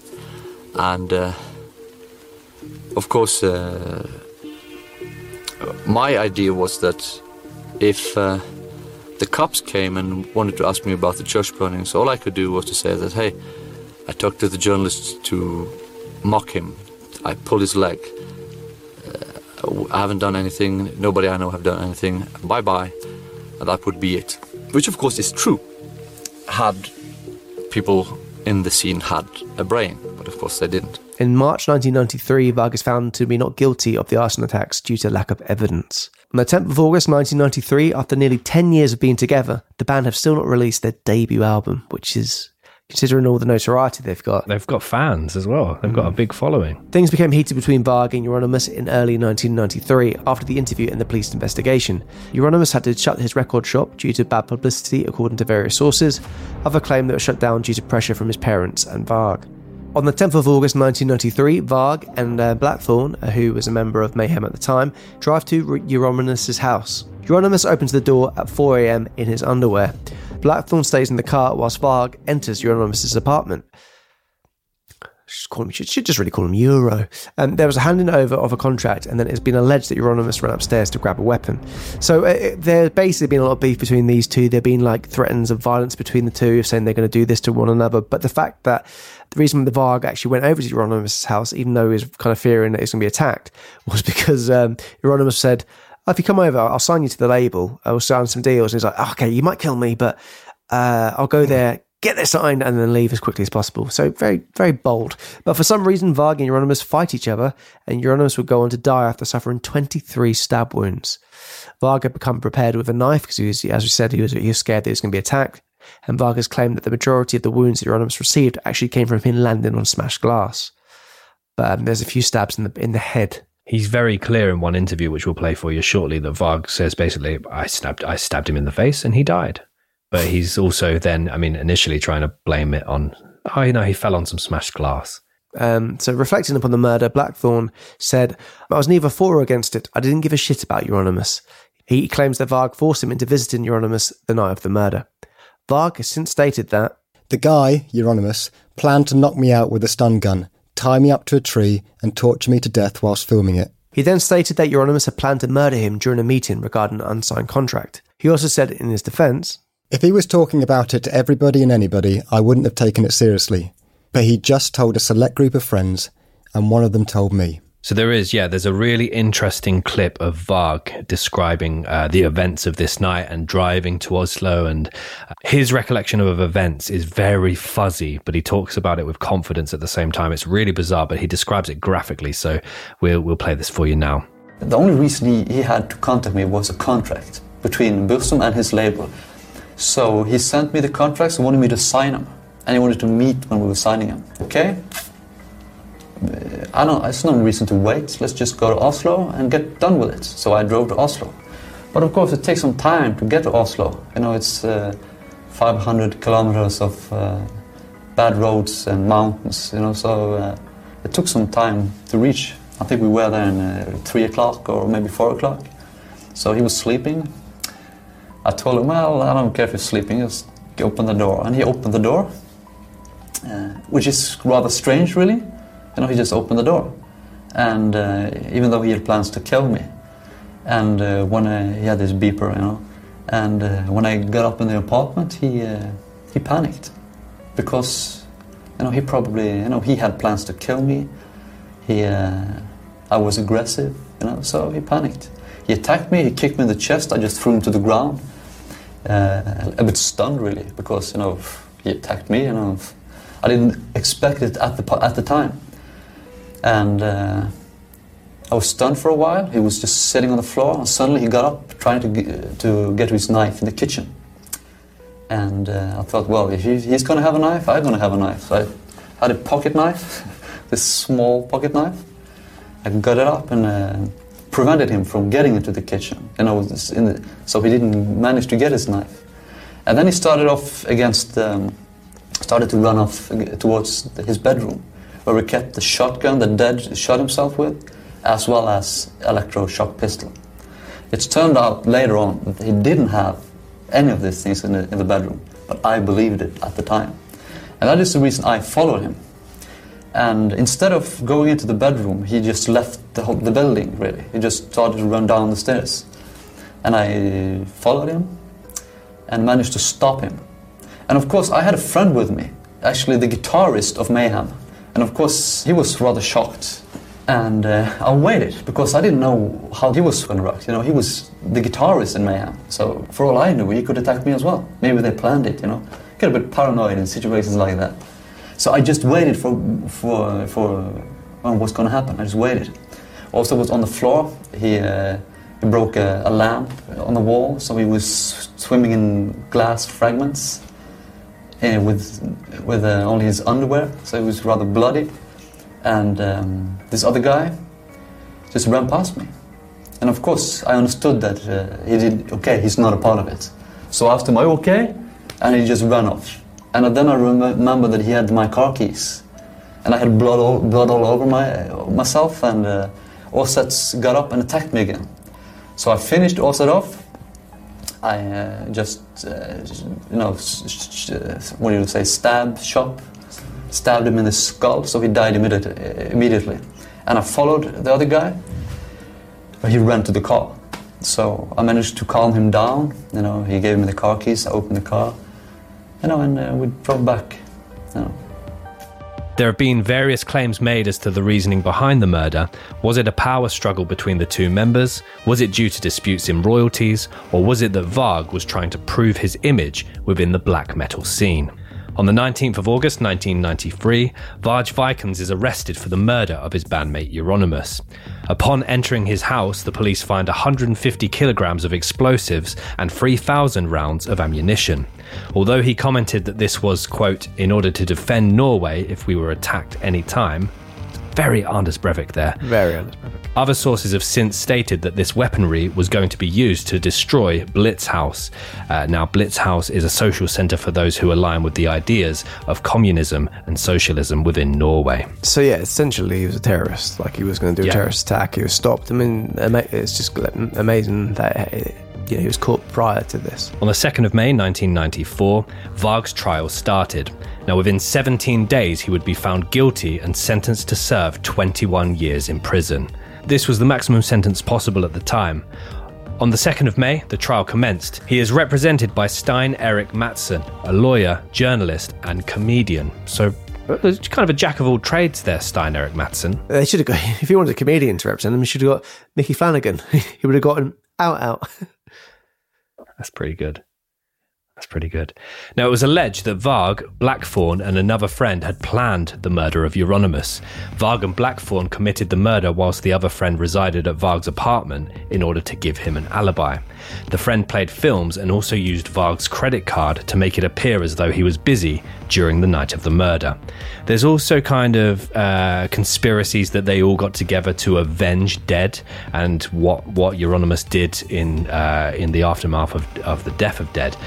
And of course, my idea was that if the cops came and wanted to ask me about the church burnings, all I could do was to say that, hey, I talked to the journalist to mock him. I pulled his leg. I haven't done anything. Nobody I know have done anything. Bye-bye. And that would be it. Which, of course, is true. Had people in the scene had a brain, but of course they didn't. In March 1993, Varg is found to be not guilty of the arson attacks due to lack of evidence. On the 10th of August 1993, after nearly 10 years of being together, the band have still not released their debut album, which is, considering all the notoriety they've got. They've got fans as well. They've got a big following. Things became heated between Varg and Euronymous in early 1993 after the interview and the police investigation. Euronymous had to shut his record shop due to bad publicity, according to various sources. Others claim that it was shut down due to pressure from his parents and Varg. On the 10th of August 1993, Varg and Blackthorn, who was a member of Mayhem at the time, drive to Euronymous' house. Euronymous opens the door at 4 a.m. in his underwear. Blackthorn stays in the car whilst Varg enters Euronymous' apartment. Should just really call him Euro. There was a handing over of a contract, and then it's been alleged that Euronymous ran upstairs to grab a weapon. So there's basically been a lot of beef between these two. There have been like threats of violence between the two, saying they're going to do this to one another. But the fact that the reason the Varg actually went over to Euronymous' house, even though he was kind of fearing that he's going to be attacked, was because Euronymous said, if you come over, I'll sign you to the label. I will sign some deals. And he's like, okay, you might kill me, but I'll go there, get this signed, and then leave as quickly as possible. So very, very bold. But for some reason, Varg and Euronymous fight each other, and Euronymous would go on to die after suffering 23 stab wounds. Varg had become prepared with a knife because, as we said, he was scared that he was going to be attacked. And Varg has claimed that the majority of the wounds that Euronymous received actually came from him landing on smashed glass. But there's a few stabs in the head. He's very clear in one interview, which we'll play for you shortly, that Varg says basically, I stabbed him in the face and he died. But he's also then, initially trying to blame it on, he fell on some smashed glass. So reflecting upon the murder, Blackthorn said, I was neither for or against it. I didn't give a shit about Euronymous. He claims that Varg forced him into visiting Euronymous the night of the murder. Varg has since stated that the guy, Euronymous, planned to knock me out with a stun gun, tie me up to a tree and torture me to death whilst filming it. He then stated that Euronymous had planned to murder him during a meeting regarding an unsigned contract. He also said in his defence, if he was talking about it to everybody and anybody, I wouldn't have taken it seriously. But he just told a select group of friends, and one of them told me. So there's a really interesting clip of Varg describing the events of this night and driving to Oslo, and his recollection of events is very fuzzy, but he talks about it with confidence at the same time. It's really bizarre, but he describes it graphically, so we'll play this for you now. The only reason he had to contact me was a contract between Burzum and his label. So he sent me the contracts and wanted me to sign them, and he wanted to meet when we were signing them. Okay? There's no reason to wait. Let's just go to Oslo and get done with it. So I drove to Oslo. But of course it takes some time to get to Oslo. It's 500 kilometers of bad roads and mountains, so it took some time to reach. I think we were there in 3 o'clock or maybe 4 o'clock. So he was sleeping. I told him, well, I don't care if you're sleeping, just open the door. And he opened the door, which is rather strange, really. He just opened the door, and even though he had plans to kill me, and when he had this beeper, and when I got up in the apartment, he panicked, because he probably he had plans to kill me. I was aggressive, so he panicked. He attacked me. He kicked me in the chest. I just threw him to the ground, a bit stunned really, because he attacked me. I didn't expect it at the time. And I was stunned for a while. He was just sitting on the floor, and suddenly he got up, trying to get his knife in the kitchen. And I thought, well, if he's going to have a knife, I'm going to have a knife. So I had a pocket knife, this small pocket knife. I got it up and prevented him from getting into the kitchen. So he didn't manage to get his knife. And then he started to run off towards his bedroom, where we kept the shotgun that Dad shot himself with, as well as electroshock pistol. It's turned out later on that he didn't have any of these things in the bedroom, but I believed it at the time. And that is the reason I followed him. And instead of going into the bedroom, he just left the building, really. He just started to run down the stairs. And I followed him and managed to stop him. And of course, I had a friend with me, actually the guitarist of Mayhem. And of course, he was rather shocked. And I waited, because I didn't know how he was going to react. He was the guitarist in Mayhem. So for all I knew, he could attack me as well. Maybe they planned it, Get a bit paranoid in situations like that. So I just waited for what's going to happen. I just waited. Also was on the floor. He broke a lamp on the wall, so he was swimming in glass fragments. With only his underwear, so he was rather bloody. And this other guy just ran past me. And of course, I understood that he's not a part of it. So I asked him, are you okay? And he just ran off. And then I remember that he had my car keys. And I had blood all over myself, and Åsett got up and attacked me again. So I finished Åsett off. I stabbed him in the skull, so he died immediately. And I followed the other guy, but he ran to the car. So I managed to calm him down. He gave me the car keys. I opened the car, and we drove back. There have been various claims made as to the reasoning behind the murder. Was it a power struggle between the two members? Was it due to disputes in royalties? Or was it that Varg was trying to prove his image within the black metal scene? On the 19th of August 1993, Varg Vikernes is arrested for the murder of his bandmate Euronymous. Upon entering his house, the police find 150 kilograms of explosives and 3,000 rounds of ammunition. Although he commented that this was, quote, in order to defend Norway if we were attacked any time, very Anders Breivik there. Very Anders Breivik. Other sources have since stated that this weaponry was going to be used to destroy Blitzhaus. Now, Blitzhaus is a social centre for those who align with the ideas of communism and socialism within Norway. So yeah, essentially he was a terrorist. Like, he was going to do a terrorist attack. He was stopped. I mean, it's just amazing that he was caught prior to this. On the 2nd of May 1994, Varg's trial started. Now, within 17 days, he would be found guilty and sentenced to serve 21 years in prison. This was the maximum sentence possible at the time. On the 2nd of May, the trial commenced. He is represented by Stein Erik Madsen, a lawyer, journalist, and comedian. So There's kind of a jack of all trades there, Stein Erik Mattsson. They should have got, if you wanted a comedian to represent them, you should have got Mickey Flanagan. He would have gotten out. That's pretty good. Now, it was alleged that Varg, Blackthorn, and another friend had planned the murder of Euronymous. Varg and Blackthorn committed the murder whilst the other friend resided at Varg's apartment in order to give him an alibi. The friend played films and also used Varg's credit card to make it appear as though he was busy during the night of the murder. There's also kind of conspiracies that they all got together to avenge Dead and what Euronymous did in the aftermath of the death of Dead.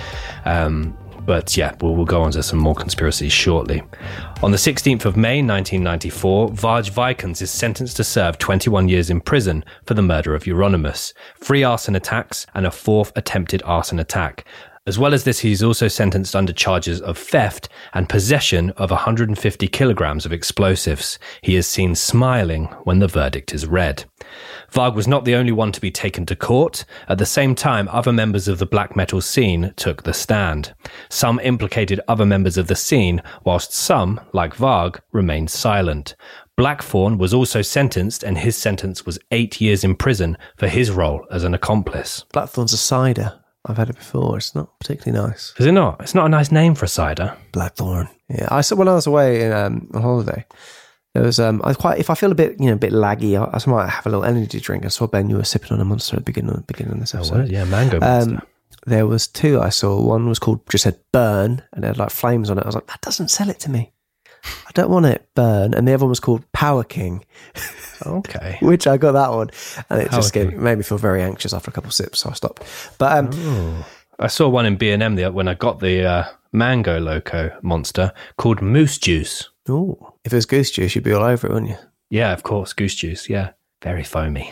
But yeah, we'll go on to some more conspiracies shortly. On the 16th of May 1994, Varg Vikernes is sentenced to serve 21 years in prison for the murder of Euronymous, 3 arson attacks and a 4th attempted arson attack. As well as this, he's also sentenced under charges of theft and possession of 150 kilograms of explosives. He is seen smiling when the verdict is read. Varg was not the only one to be taken to court. At the same time, other members of the black metal scene took the stand. Some implicated other members of the scene, whilst some, like Varg, remained silent. Blackthorn was also sentenced, and his sentence was 8 years in prison for his role as an accomplice. Blackthorn's a cider. I've had it before. It's not particularly nice. Is it not? It's not a nice name for a cider. Blackthorn. Yeah, I saw when I was away on holiday. There was if I feel a bit laggy, I might have a little energy drink. I saw Ben, you were sipping on a Monster at the beginning of this episode. Oh, yeah, mango Monster. There was 2 I saw. One was called, just said burn, and it had like flames on it. I was like, that doesn't sell it to me. I don't want it, burn. And the other one was called Power King. Okay. Which I got that one, and it just made me feel very anxious after a couple of sips, so I stopped. But I saw one in B&M when I got the Mango Loco Monster called Moose Juice. Oh, if it was Goose Juice, you'd be all over it, wouldn't you? Yeah, of course, Goose Juice. Yeah, very foamy.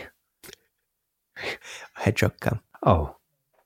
Hedgehog cum. Oh.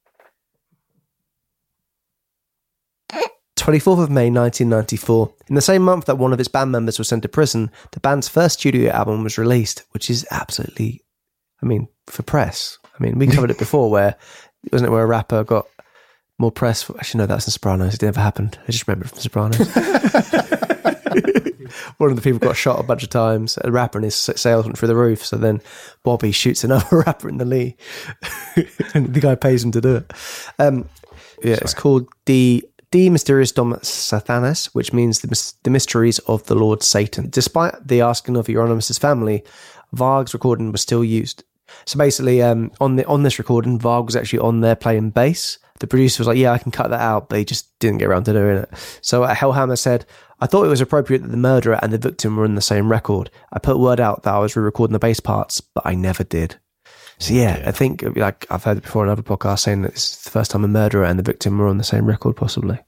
24th of May 1994. In the same month that one of its band members was sent to prison, the band's first studio album was released, which is absolutely, for press. We covered it before where a rapper got more press. Actually, no, that's in Sopranos. It never happened. I just remember it from Sopranos. One of the people got shot a bunch of times. A rapper and his sales went through the roof. So then Bobby shoots another rapper in the knee. And the guy pays him to do it. It's called De Mysteriis Dom Satanas, which means the mysteries of the Lord Satan. Despite the asking of Euronymous' family, Varg's recording was still used. So basically, on this recording, Varg was actually on there playing bass. The producer was like, yeah, I can cut that out, but he just didn't get around to doing it. So Hellhammer said, I thought it was appropriate that the murderer and the victim were in the same record. I put word out that I was re-recording the bass parts, but I never did. So yeah, I think I've heard it before in other podcasts saying that it's the first time a murderer and the victim were on the same record, possibly.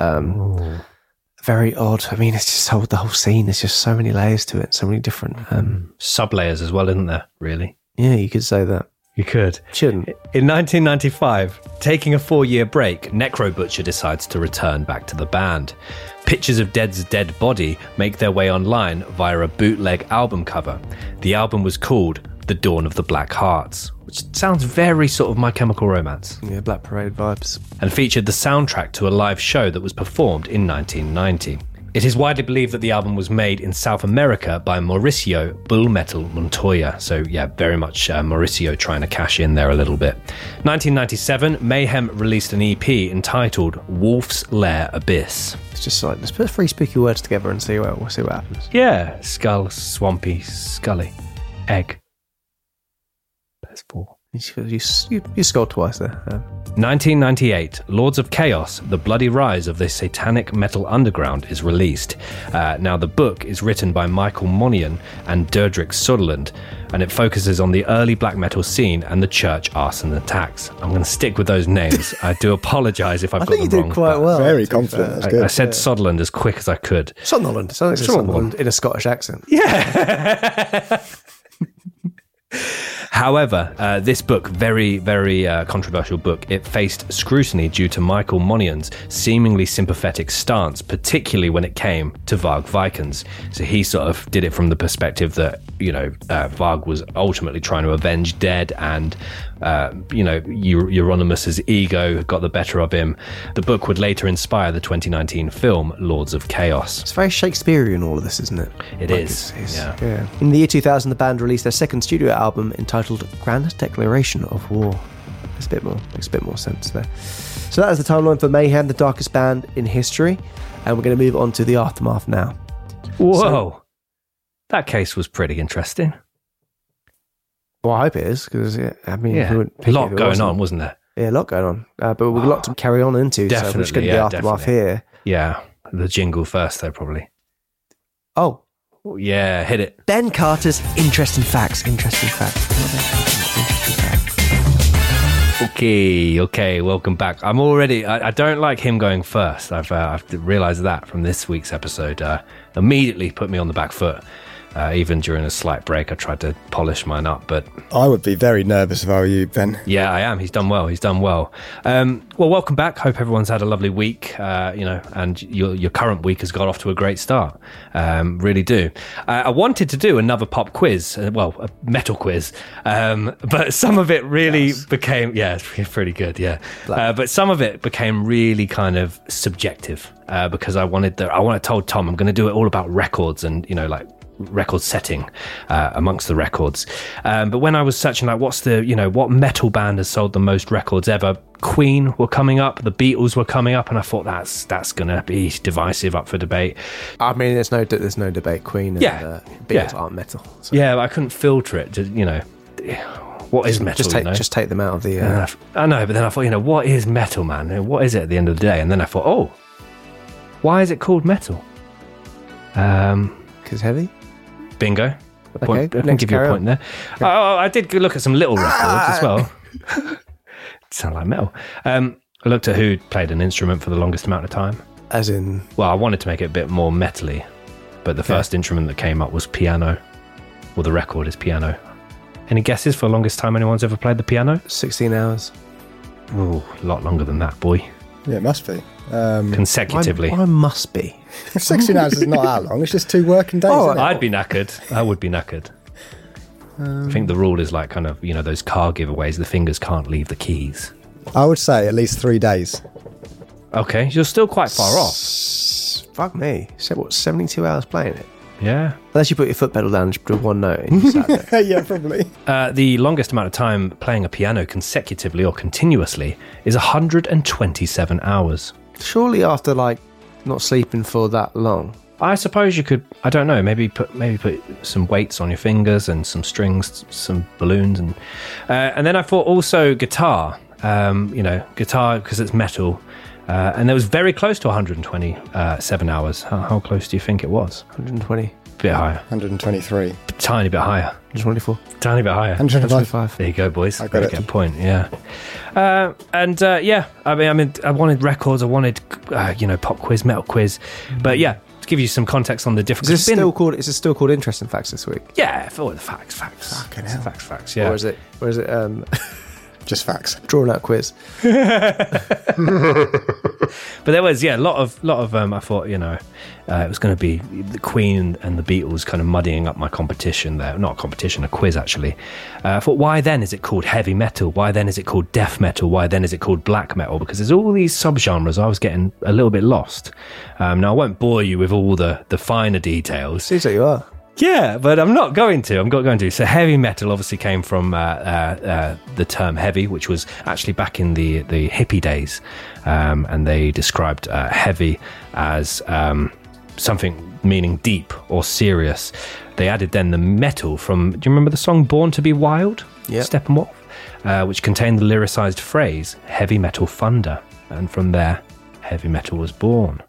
Very odd. It's just the whole scene. There's just so many layers to it, so many different sub-layers as well, isn't there, really? Yeah, you could say that. You could. Shouldn't. In 1995, taking a 4-year break, Necro Butcher decides to return back to the band. Pictures of Dead's dead body make their way online via a bootleg album cover. The album was called The Dawn of the Black Hearts, which sounds very sort of My Chemical Romance. Yeah, Black Parade vibes. And featured the soundtrack to a live show that was performed in 1990. It is widely believed that the album was made in South America by Mauricio Bull Metal Montoya. So yeah, very much Mauricio trying to cash in there a little bit. 1997, Mayhem released an EP entitled Wolf's Lair Abyss. It's just like, let's put 3 spooky words together and see what happens. Yeah, skull, swampy, scully, egg. There's 4. You scored twice there. 1998, Lords of Chaos, The Bloody Rise of the Satanic Metal Underground is released. Now, the book is written by Michael Monian and Deirdre Sutherland, and it focuses on the early black metal scene and the church arson attacks. I'm going to stick with those names. I do apologise if I've got them wrong. I think you did quite well. Very confident. That's good. I said Sutherland as quick as I could. Sutherland. Sutherland in a Scottish accent. Yeah. However, this book, very, very controversial book, it faced scrutiny due to Michael Monion's seemingly sympathetic stance, particularly when it came to Varg Vikernes. So he sort of did it from the perspective that, Varg was ultimately trying to avenge Dead, and, Euronymous' ego got the better of him. The book would later inspire the 2019 film Lords of Chaos. It's very Shakespearean, all of this, isn't it? It is. Yeah. In the year 2000, the band released their second studio album entitled Grand Declaration of War. Makes a bit more sense there. So that is the timeline for Mayhem, the darkest band in history, and we're going to move on to the aftermath now. Whoa, that case was pretty interesting. Well, I hope it is, because a lot going on, wasn't there? Yeah, a lot going on, but we've got a lot to carry on into. Definitely, so we're just going to do the aftermath here. Yeah, the jingle first, though, probably. Oh. Yeah, hit it. Ben Carter's Interesting Facts. Okay, welcome back. I'm already, I don't like him going first. I've realised that from this week's episode. Immediately put me on the back foot. Even during a slight break, I tried to polish mine up, but... I would be very nervous if I were you, Ben. Yeah, I am. He's done well. Well, welcome back. Hope everyone's had a lovely week, and your current week has got off to a great start. Really do. I wanted to do another pop quiz, a metal quiz, but some of it really became... Yeah, it's pretty good, yeah. But some of it became really kind of subjective, because I told Tom I'm going to do it all about records and, record setting amongst the records, but when I was searching what metal band has sold the most records ever, Queen were coming up, the Beatles were coming up, and I thought that's gonna be divisive, up for debate. I mean, there's no debate. Queen and Beatles aren't metal, so. Yeah, but I couldn't filter it to, what is metal? Just take them out of the I know, but then I thought, what is metal, man? What is it at the end of the day? And then I thought, why is it called metal? Because heavy. Bingo. Okay, I can give you a point there. I did look at some little records as well. Sound like metal. I looked at who played an instrument for the longest amount of time. As in? Well, I wanted to make it a bit more metally, but the first instrument that came up was piano. Well, the record is piano. Any guesses for the longest time anyone's ever played the piano? 16 hours. Ooh, a lot longer than that, boy. Yeah, it must be. Consecutively. I must be. 16 hours is not that long. It's just 2 working days. I'd be knackered. I would be knackered. I think the rule is like kind of, those car giveaways, the fingers can't leave the keys. I would say at least 3 days. Okay, you're still quite far off. Fuck me. So what, 72 hours playing it? Yeah. Unless you put your foot pedal down and just put one note and you sat there. Yeah, probably. The longest amount of time playing a piano consecutively or continuously is 127 hours. Surely after, not sleeping for that long. I suppose you could, I don't know, maybe put some weights on your fingers and some strings, some balloons. And then I thought also guitar, guitar because it's metal. And it was very close to 127 hours. How close do you think it was? 120. Bit higher. 123. Tiny bit higher. 124. Tiny bit higher. 125. There you go, boys. I got it. Get a point, yeah. I wanted records. I wanted, pop quiz, metal quiz. But yeah, to give you some context on the difference. Is it still called Interesting Facts this week? Yeah, for the facts. Fucking hell. Facts, yeah. Or is it just facts? Drawn out quiz. But there was, a lot of I thought, it was going to be the Queen and the Beatles kind of muddying up my competition there. Not a competition, a quiz, actually. I thought, why then is it called heavy metal? Why then is it called death metal? Why then is it called black metal? Because there's all these subgenres. I was getting a little bit lost. Now, I won't bore you with all the finer details. Seems like you are. Yeah, but I'm not going to. So heavy metal obviously came from the term heavy, which was actually back in the hippie days. And they described heavy as something meaning deep or serious. They added then the metal from, do you remember the song Born to be Wild? Yeah. Steppenwolf, which contained the lyricized phrase heavy metal thunder. And from there, heavy metal was born.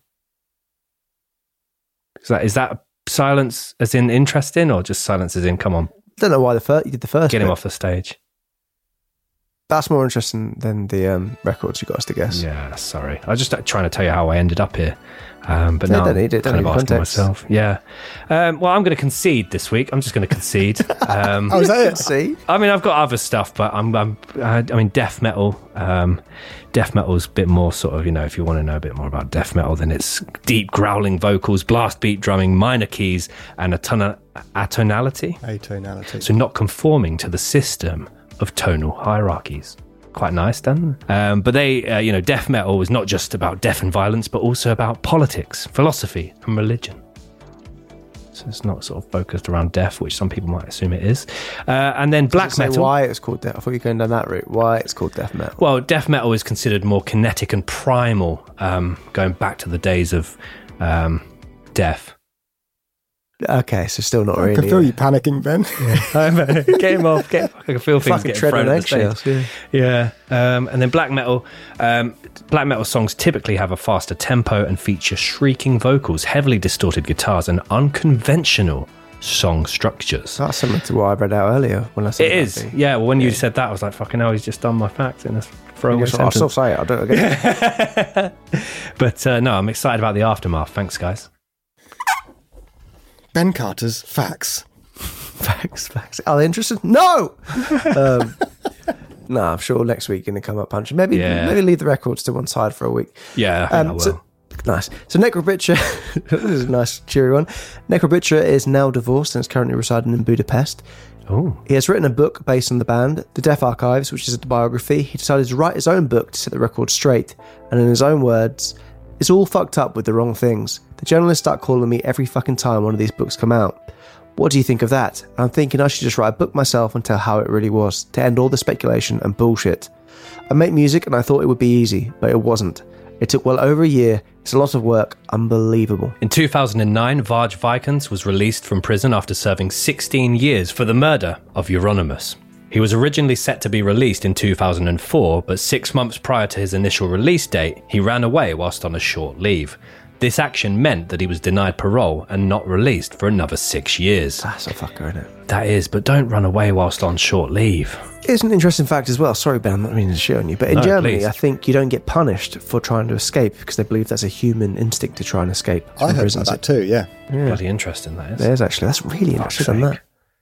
Is that silence as in interesting, or just silence as in come on? I don't know why you did the first. Get him off the stage. That's more interesting than the records you got us to guess. Yeah, sorry. I was just trying to tell you how I ended up here. But No, now don't need it, I'm don't kind of need asking context. myself. Yeah. Well, I'm going to concede this week. I'm just going to concede. Oh, is that it? See? I mean, I've got other stuff, but I mean, death metal. Death metal's a bit more sort of, if you want to know a bit more about death metal, then it's deep growling vocals, blast beat drumming, minor keys, and atonality. Atonality. So not conforming to the system of tonal hierarchies. Quite nice, Dan. But they, death metal was not just about death and violence, but also about politics, philosophy, and religion. So it's not sort of focused around death, which some people might assume it is. And then black Does it say metal. why it's called death? I thought you were going down that route. Why it's called death metal? Well, death metal is considered more kinetic and primal, going back to the days of death. Okay, so still not I really. can feel you panicking, Ben. Get him off. I can feel things Fucking getting tread thrown on at the stage. eggshells, Yeah. And then black metal. Black metal songs typically have a faster tempo and feature shrieking vocals, heavily distorted guitars, and unconventional song structures. That's similar to what I read out earlier when I said It is. Yeah. Well, when you said that, I was like, "Fucking hell, he's just done my facts in a throwaway I'll sentence." still say it. I'll do it again. But no, I'm excited about the aftermath. Thanks, guys. Ben Carter's facts. Facts. Are they interested? No! No, I'm sure next week you're going to come up punching. Maybe leave the records to one side for a week. Yeah, I think I will. So, nice. So Necrobitcher, this is a nice cheery one. Necrobitcher is now divorced and is currently residing in Budapest. Oh. He has written a book based on the band, The Death Archives, which is a biography. He decided to write his own book to set the record straight. And in his own words, it's all fucked up with the wrong things. The journalists start calling me every fucking time one of these books come out. What do you think of that? I'm thinking I should just write a book myself and tell how it really was, to end all the speculation and bullshit. I make music and I thought it would be easy, but it wasn't. It took well over a year. It's a lot of work. Unbelievable. In 2009, Varg Vikernes was released from prison after serving 16 years for the murder of Euronymous. He was originally set to be released in 2004, but 6 months prior to his initial release date, he ran away whilst on a short leave. This action meant that he was denied parole and not released for another 6 years. That's a fucker, isn't it? That is, but don't run away whilst on short leave. It's an interesting fact as well. Sorry, Ben, I'm not meaning to shit on you. But in No, Germany, please. I think you don't get punished for trying to escape because they believe that's a human instinct to try and escape. I heard about that too, yeah. Bloody interesting, that is. There's actually, that's really Fuck's interesting. That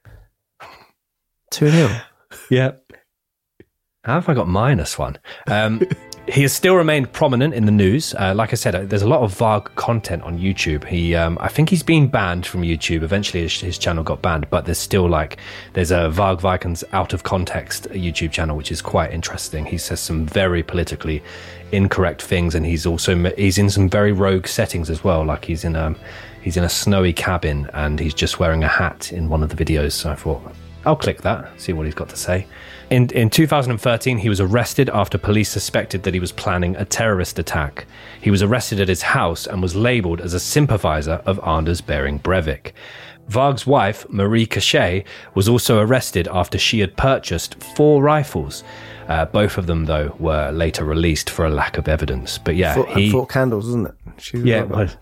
2-0. Yep. How have I got -1? He has still remained prominent in the news. Like I said, there's a lot of Varg content on YouTube. I think he's been banned from YouTube. Eventually his channel got banned, but there's still there's a Varg Vikernes out of context YouTube channel, which is quite interesting. He says some very politically incorrect things, and he's in some very rogue settings as well. Like he's in a snowy cabin and he's just wearing a hat in one of the videos. So I thought, I'll click that, see what he's got to say. In 2013, he was arrested after police suspected that he was planning a terrorist attack. He was arrested at his house and was labelled as a sympathiser of Anders Behring Breivik. Varg's wife, Marie Cachet, was also arrested after she had purchased 4 rifles. Both of them, though, were later released for a lack of evidence. But yeah, he... 4 candles, isn't it? Yeah, it was.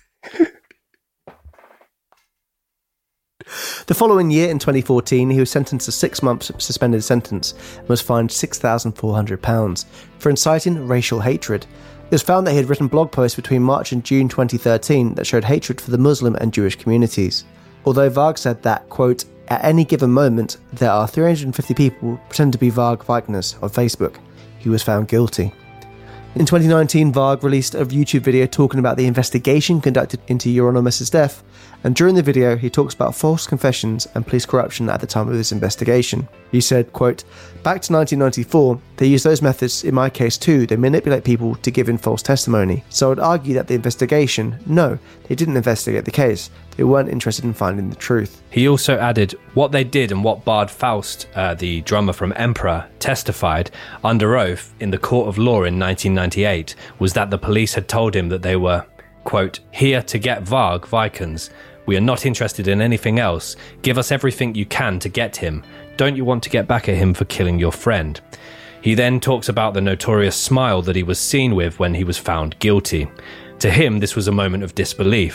The following year, in 2014, he was sentenced to 6 months suspended sentence and was fined £6,400 for inciting racial hatred. It was found that he had written blog posts between March and June 2013 that showed hatred for the Muslim and Jewish communities. Although Varg said that, quote, at any given moment, there are 350 people pretending to be Varg Vikernes on Facebook. He was found guilty. In 2019, Varg released a YouTube video talking about the investigation conducted into Euronymous' death, and during the video he talks about false confessions and police corruption at the time of this investigation. He said, quote, back to 1994, they used those methods in my case too. They manipulate people to give in false testimony. So I would argue that the investigation, no, they didn't investigate the case. They weren't interested in finding the truth. He also added, what they did and what Bard Faust, the drummer from Emperor, testified under oath in the court of law in 1998 was that the police had told him that they were, quote, here to get Varg Vikernes. We are not interested in anything else. Give us everything you can to get him. Don't you want to get back at him for killing your friend? He then talks about the notorious smile that he was seen with when he was found guilty. To him, this was a moment of disbelief.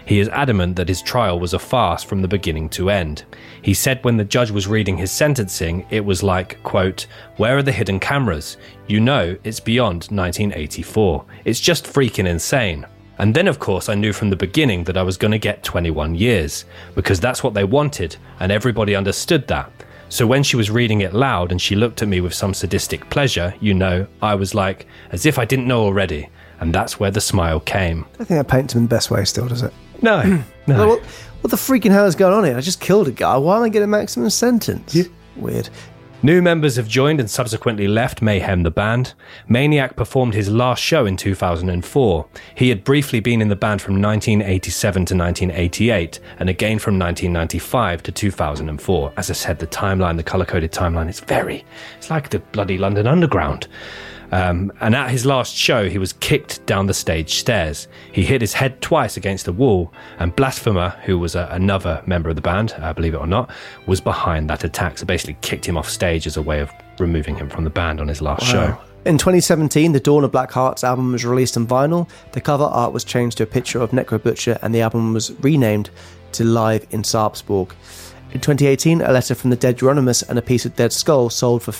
He is adamant that his trial was a farce from the beginning to end. He said when the judge was reading his sentencing, it was like, quote, "Where are the hidden cameras? You know, it's beyond 1984. It's just freaking insane." And then, of course, I knew from the beginning that I was going to get 21 years, because that's what they wanted, and everybody understood that. So when she was reading it loud and she looked at me with some sadistic pleasure, you know, I was like, as if I didn't know already. And that's where the smile came. I think that paints him in the best way still, does it? No. No. What the freaking hell is going on here? I just killed a guy. Why am I getting a maximum sentence? Weird. New members have joined and subsequently left Mayhem the band. Maniac performed his last show in 2004. He had briefly been in the band from 1987 to 1988, and again from 1995 to 2004. As I said, the timeline, the colour-coded timeline, it's like the bloody London Underground. And at his last show, he was kicked down the stage stairs. He hit his head twice against the wall, and Blasphemer, who was another member of the band, believe it or not, was behind that attack. So basically kicked him off stage as a way of removing him from the band on his last show. In 2017, the Dawn of Black Hearts album was released on vinyl. The cover art was changed to a picture of Necro Butcher, and the album was renamed to Live in Sarpsborg. In 2018, a letter from the dead Euronymous and a piece of dead skull sold for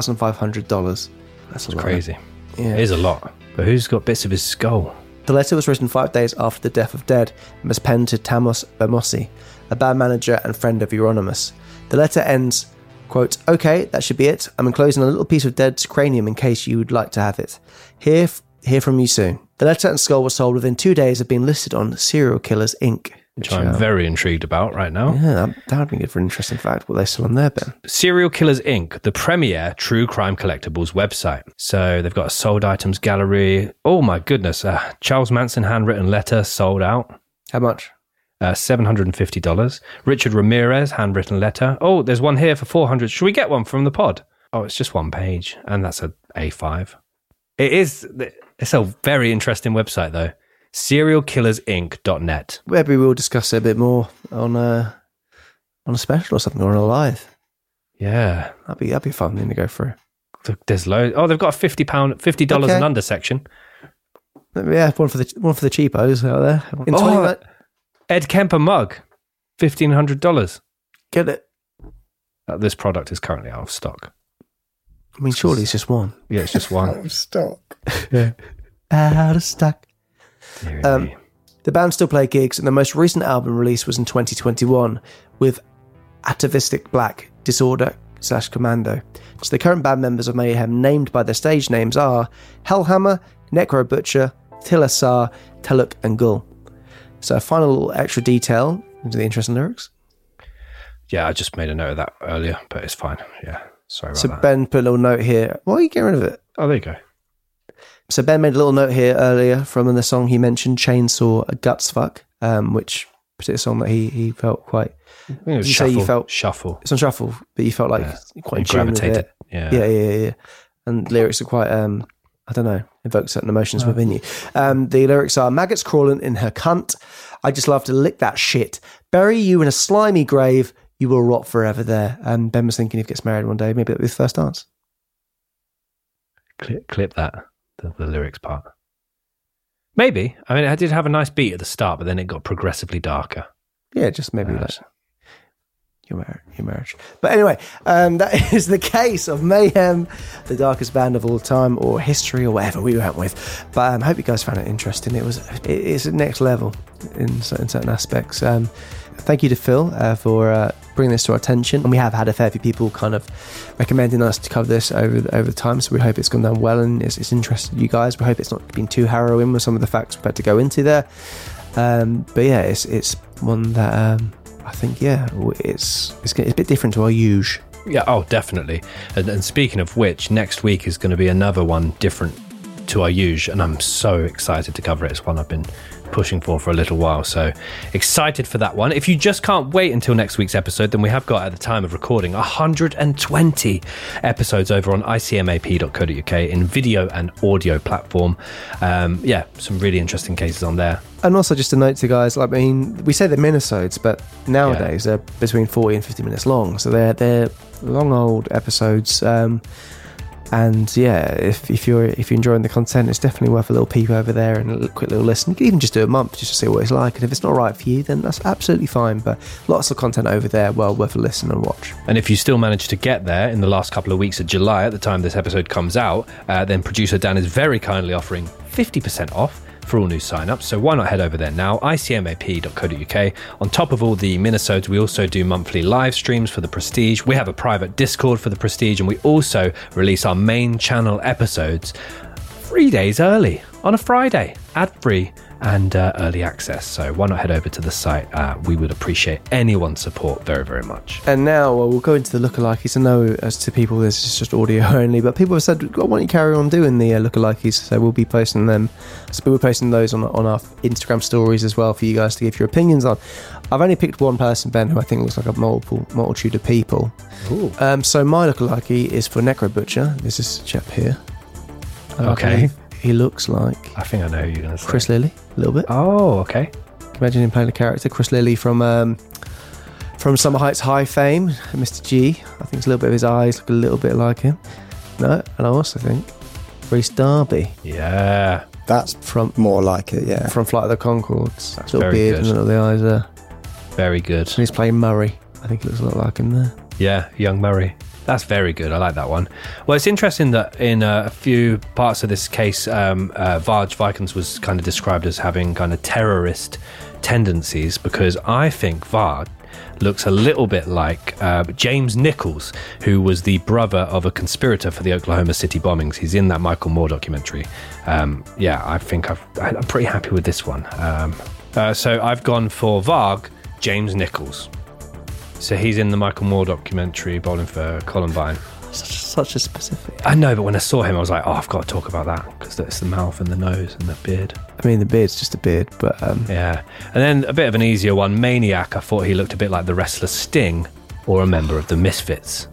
$3,500. That's crazy. Yeah. It is a lot. But who's got bits of his skull? The letter was written 5 days after the death of Dead and was penned to Tamos Bermossi, a band manager and friend of Euronymous. The letter ends, quote, "Okay, that should be it. I'm enclosing a little piece of Dead's cranium in case you would like to have it. Hear from you soon." The letter and skull were sold within 2 days of being listed on Serial Killers Inc. Which I'm very intrigued about right now. Yeah, that would be good for an interesting fact. What they sell on there, Ben? Serial Killers Inc., the premier true crime collectibles website. So they've got a sold items gallery. Oh my goodness. Charles Manson handwritten letter sold out. How much? $750. Richard Ramirez handwritten letter. Oh, there's one here for $400. Should we get one from the pod? Oh, it's just one page. And that's a A5. It's a very interesting website though. serialkillersinc.net. Maybe we'll discuss it a bit more on a special or something, or on a live. Yeah, that'd be a fun thing to go through. There's loads. Oh, they've got a $50 and under section. Yeah, one for the cheapos out there. Ed Kemper mug, $1,500. Get it. This product is currently out of stock. I mean, surely it's just one. Yeah, it's just one. Out of stock. Yeah, out of stock. The band still play gigs, and the most recent album release was in 2021 with Atavistic Black Disorder / Commando. So the current band members of Mayhem named by their stage names are Hellhammer, Necro Butcher, Tilasar, Teluk and Gull. So a final little extra detail into the interesting lyrics. Yeah, I just made a note of that earlier, but it's fine. Yeah, sorry about that. So Ben put a little note here. Why are you getting rid of it? Oh, there you go. So Ben made a little note here earlier from the song he mentioned, Chainsaw Guts Fuck, which particular song that he felt quite... I think it was Shuffle. It's on Shuffle, but you felt like quite in tune with it. Yeah. And lyrics are quite, I don't know, evoke certain emotions within you. The lyrics are, maggots crawling in her cunt. I just love to lick that shit. Bury you in a slimy grave. You will rot forever there. And Ben was thinking if he gets married one day, maybe that'll be his first dance. Clip that. The lyrics part. Maybe. I mean, I did have a nice beat at the start, but then it got progressively darker. Yeah, just maybe like your marriage. But anyway, that is the case of Mayhem, the darkest band of all time, or history, or whatever we went with. But I hope you guys found it interesting. It's next level in certain aspects. Thank you to Phil for bringing this to our attention. And we have had a fair few people kind of recommending us to cover this over the time, so we hope it's gone down well and it's interested you guys. We hope it's not been too harrowing with some of the facts we've had to go into there. But yeah, it's one that I think, it's a bit different to our usual. Yeah, oh, definitely. And speaking of which, next week is going to be another one different to our usual, and I'm so excited to cover it. It's one I've been pushing for a little while, so excited for that one. If you just can't wait until next week's episode, then we have got, at the time of recording, 120 episodes over on icmap.co.uk in video and audio platform. Some really interesting cases on there. And also just a note to guys, I mean, we say they're minisodes, but nowadays they're between 40 and 50 minutes long, so they're long old episodes. And yeah, if you're enjoying the content, it's definitely worth a little peep over there and a quick little listen. You can even just do a month just to see what it's like. And if it's not right for you, then that's absolutely fine. But lots of content over there, well worth a listen and watch. And if you still manage to get there in the last couple of weeks of July, at the time this episode comes out, then producer Dan is very kindly offering 50% off for all new sign-ups, so why not head over there now, icmap.co.uk. On top of all the minisodes, we also do monthly live streams for the Prestige. We have a private Discord for the Prestige, and we also release our main channel episodes 3 days early on a Friday, ad-free and early access. So why not head over to the site? We would appreciate anyone's support very, very much. And now we'll go into the lookalikes. I know as to people, this is just audio only, but people have said, why don't you carry on doing the lookalikes? So we'll be posting them. So we're posting those on our Instagram stories as well for you guys to give your opinions on. I've only picked one person, Ben, who I think looks like a multitude of people. Ooh. So my lookalike is for Necro Butcher. This is a chap here. Okay. He looks like... I think I know who you're going to say. Chris Lilly, a little bit. Oh, okay. Imagine him playing a character. Chris Lilly from Summer Heights High fame, Mr. G. I think it's a little bit of his eyes look a little bit like him. No, and I also think Rhys Darby. Yeah. That's from more like it, yeah. From Flight of the Conchords. That's little very beard good. and little the eyes there. Very good. And he's playing Murray. I think it looks a lot like him there. Yeah, young Murray. That's very good. I like that one. Well, it's interesting that in a few parts of this case, Varg Vikernes was kind of described as having kind of terrorist tendencies, because I think Varg looks a little bit like James Nichols, who was the brother of a conspirator for the Oklahoma City bombings. He's in that Michael Moore documentary. Yeah, I think I'm pretty happy with this one. So I've gone for Varg, James Nichols. So he's in the Michael Moore documentary, Bowling for Columbine. Such a specific. I know, but when I saw him, I was like, oh, I've got to talk about that, because it's the mouth and the nose and the beard. I mean, the beard's just a beard, but... Yeah. And then a bit of an easier one, Maniac. I thought he looked a bit like the wrestler Sting or a member of the Misfits.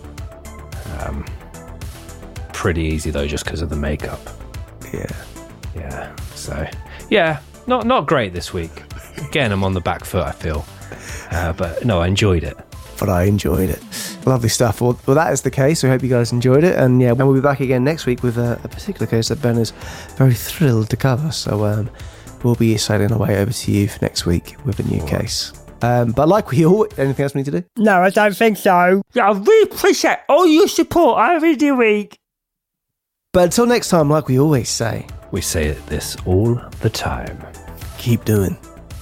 Pretty easy, though, just because of the makeup. Yeah. So, yeah, not great this week. Again, I'm on the back foot, I feel. But no, I enjoyed it. But I enjoyed it. Lovely stuff. Well, that is the case. We hope you guys enjoyed it. And yeah, we'll be back again next week with a particular case that Ben is very thrilled to cover. So we'll be sailing away over to you for next week with a new case. But like we all, anything else we need to do? No, I don't think so. I really appreciate all your support over the week. But until next time, like we always say, we say this all the time. Keep doing.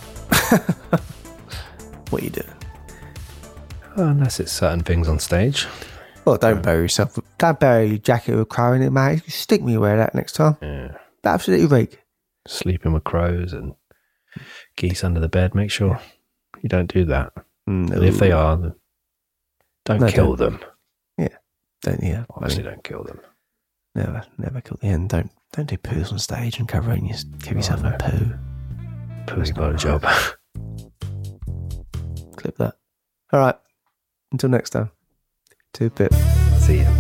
What are you doing? Unless it's certain things on stage. Well, don't bury yourself. Don't bury your jacket with a crow in it, mate. Stick me wear that next time. Yeah. Absolutely right. Sleeping with crows and geese under the bed. Make sure you don't do that. And if they are, then don't kill them. Yeah. Don't, yeah. Obviously, don't kill them. Never kill them. Don't do poos on stage and give yourself a poo. Poo's not a job. Clip that. All right. Until next time. 2-bit. See ya.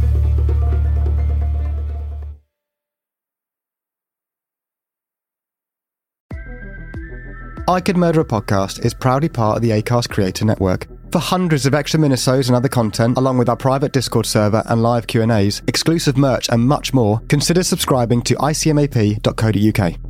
I Could Murder a Podcast is proudly part of the Acast Creator Network. For hundreds of extra minisodes and other content, along with our private Discord server and live Q&As, exclusive merch and much more, consider subscribing to icmap.co.uk.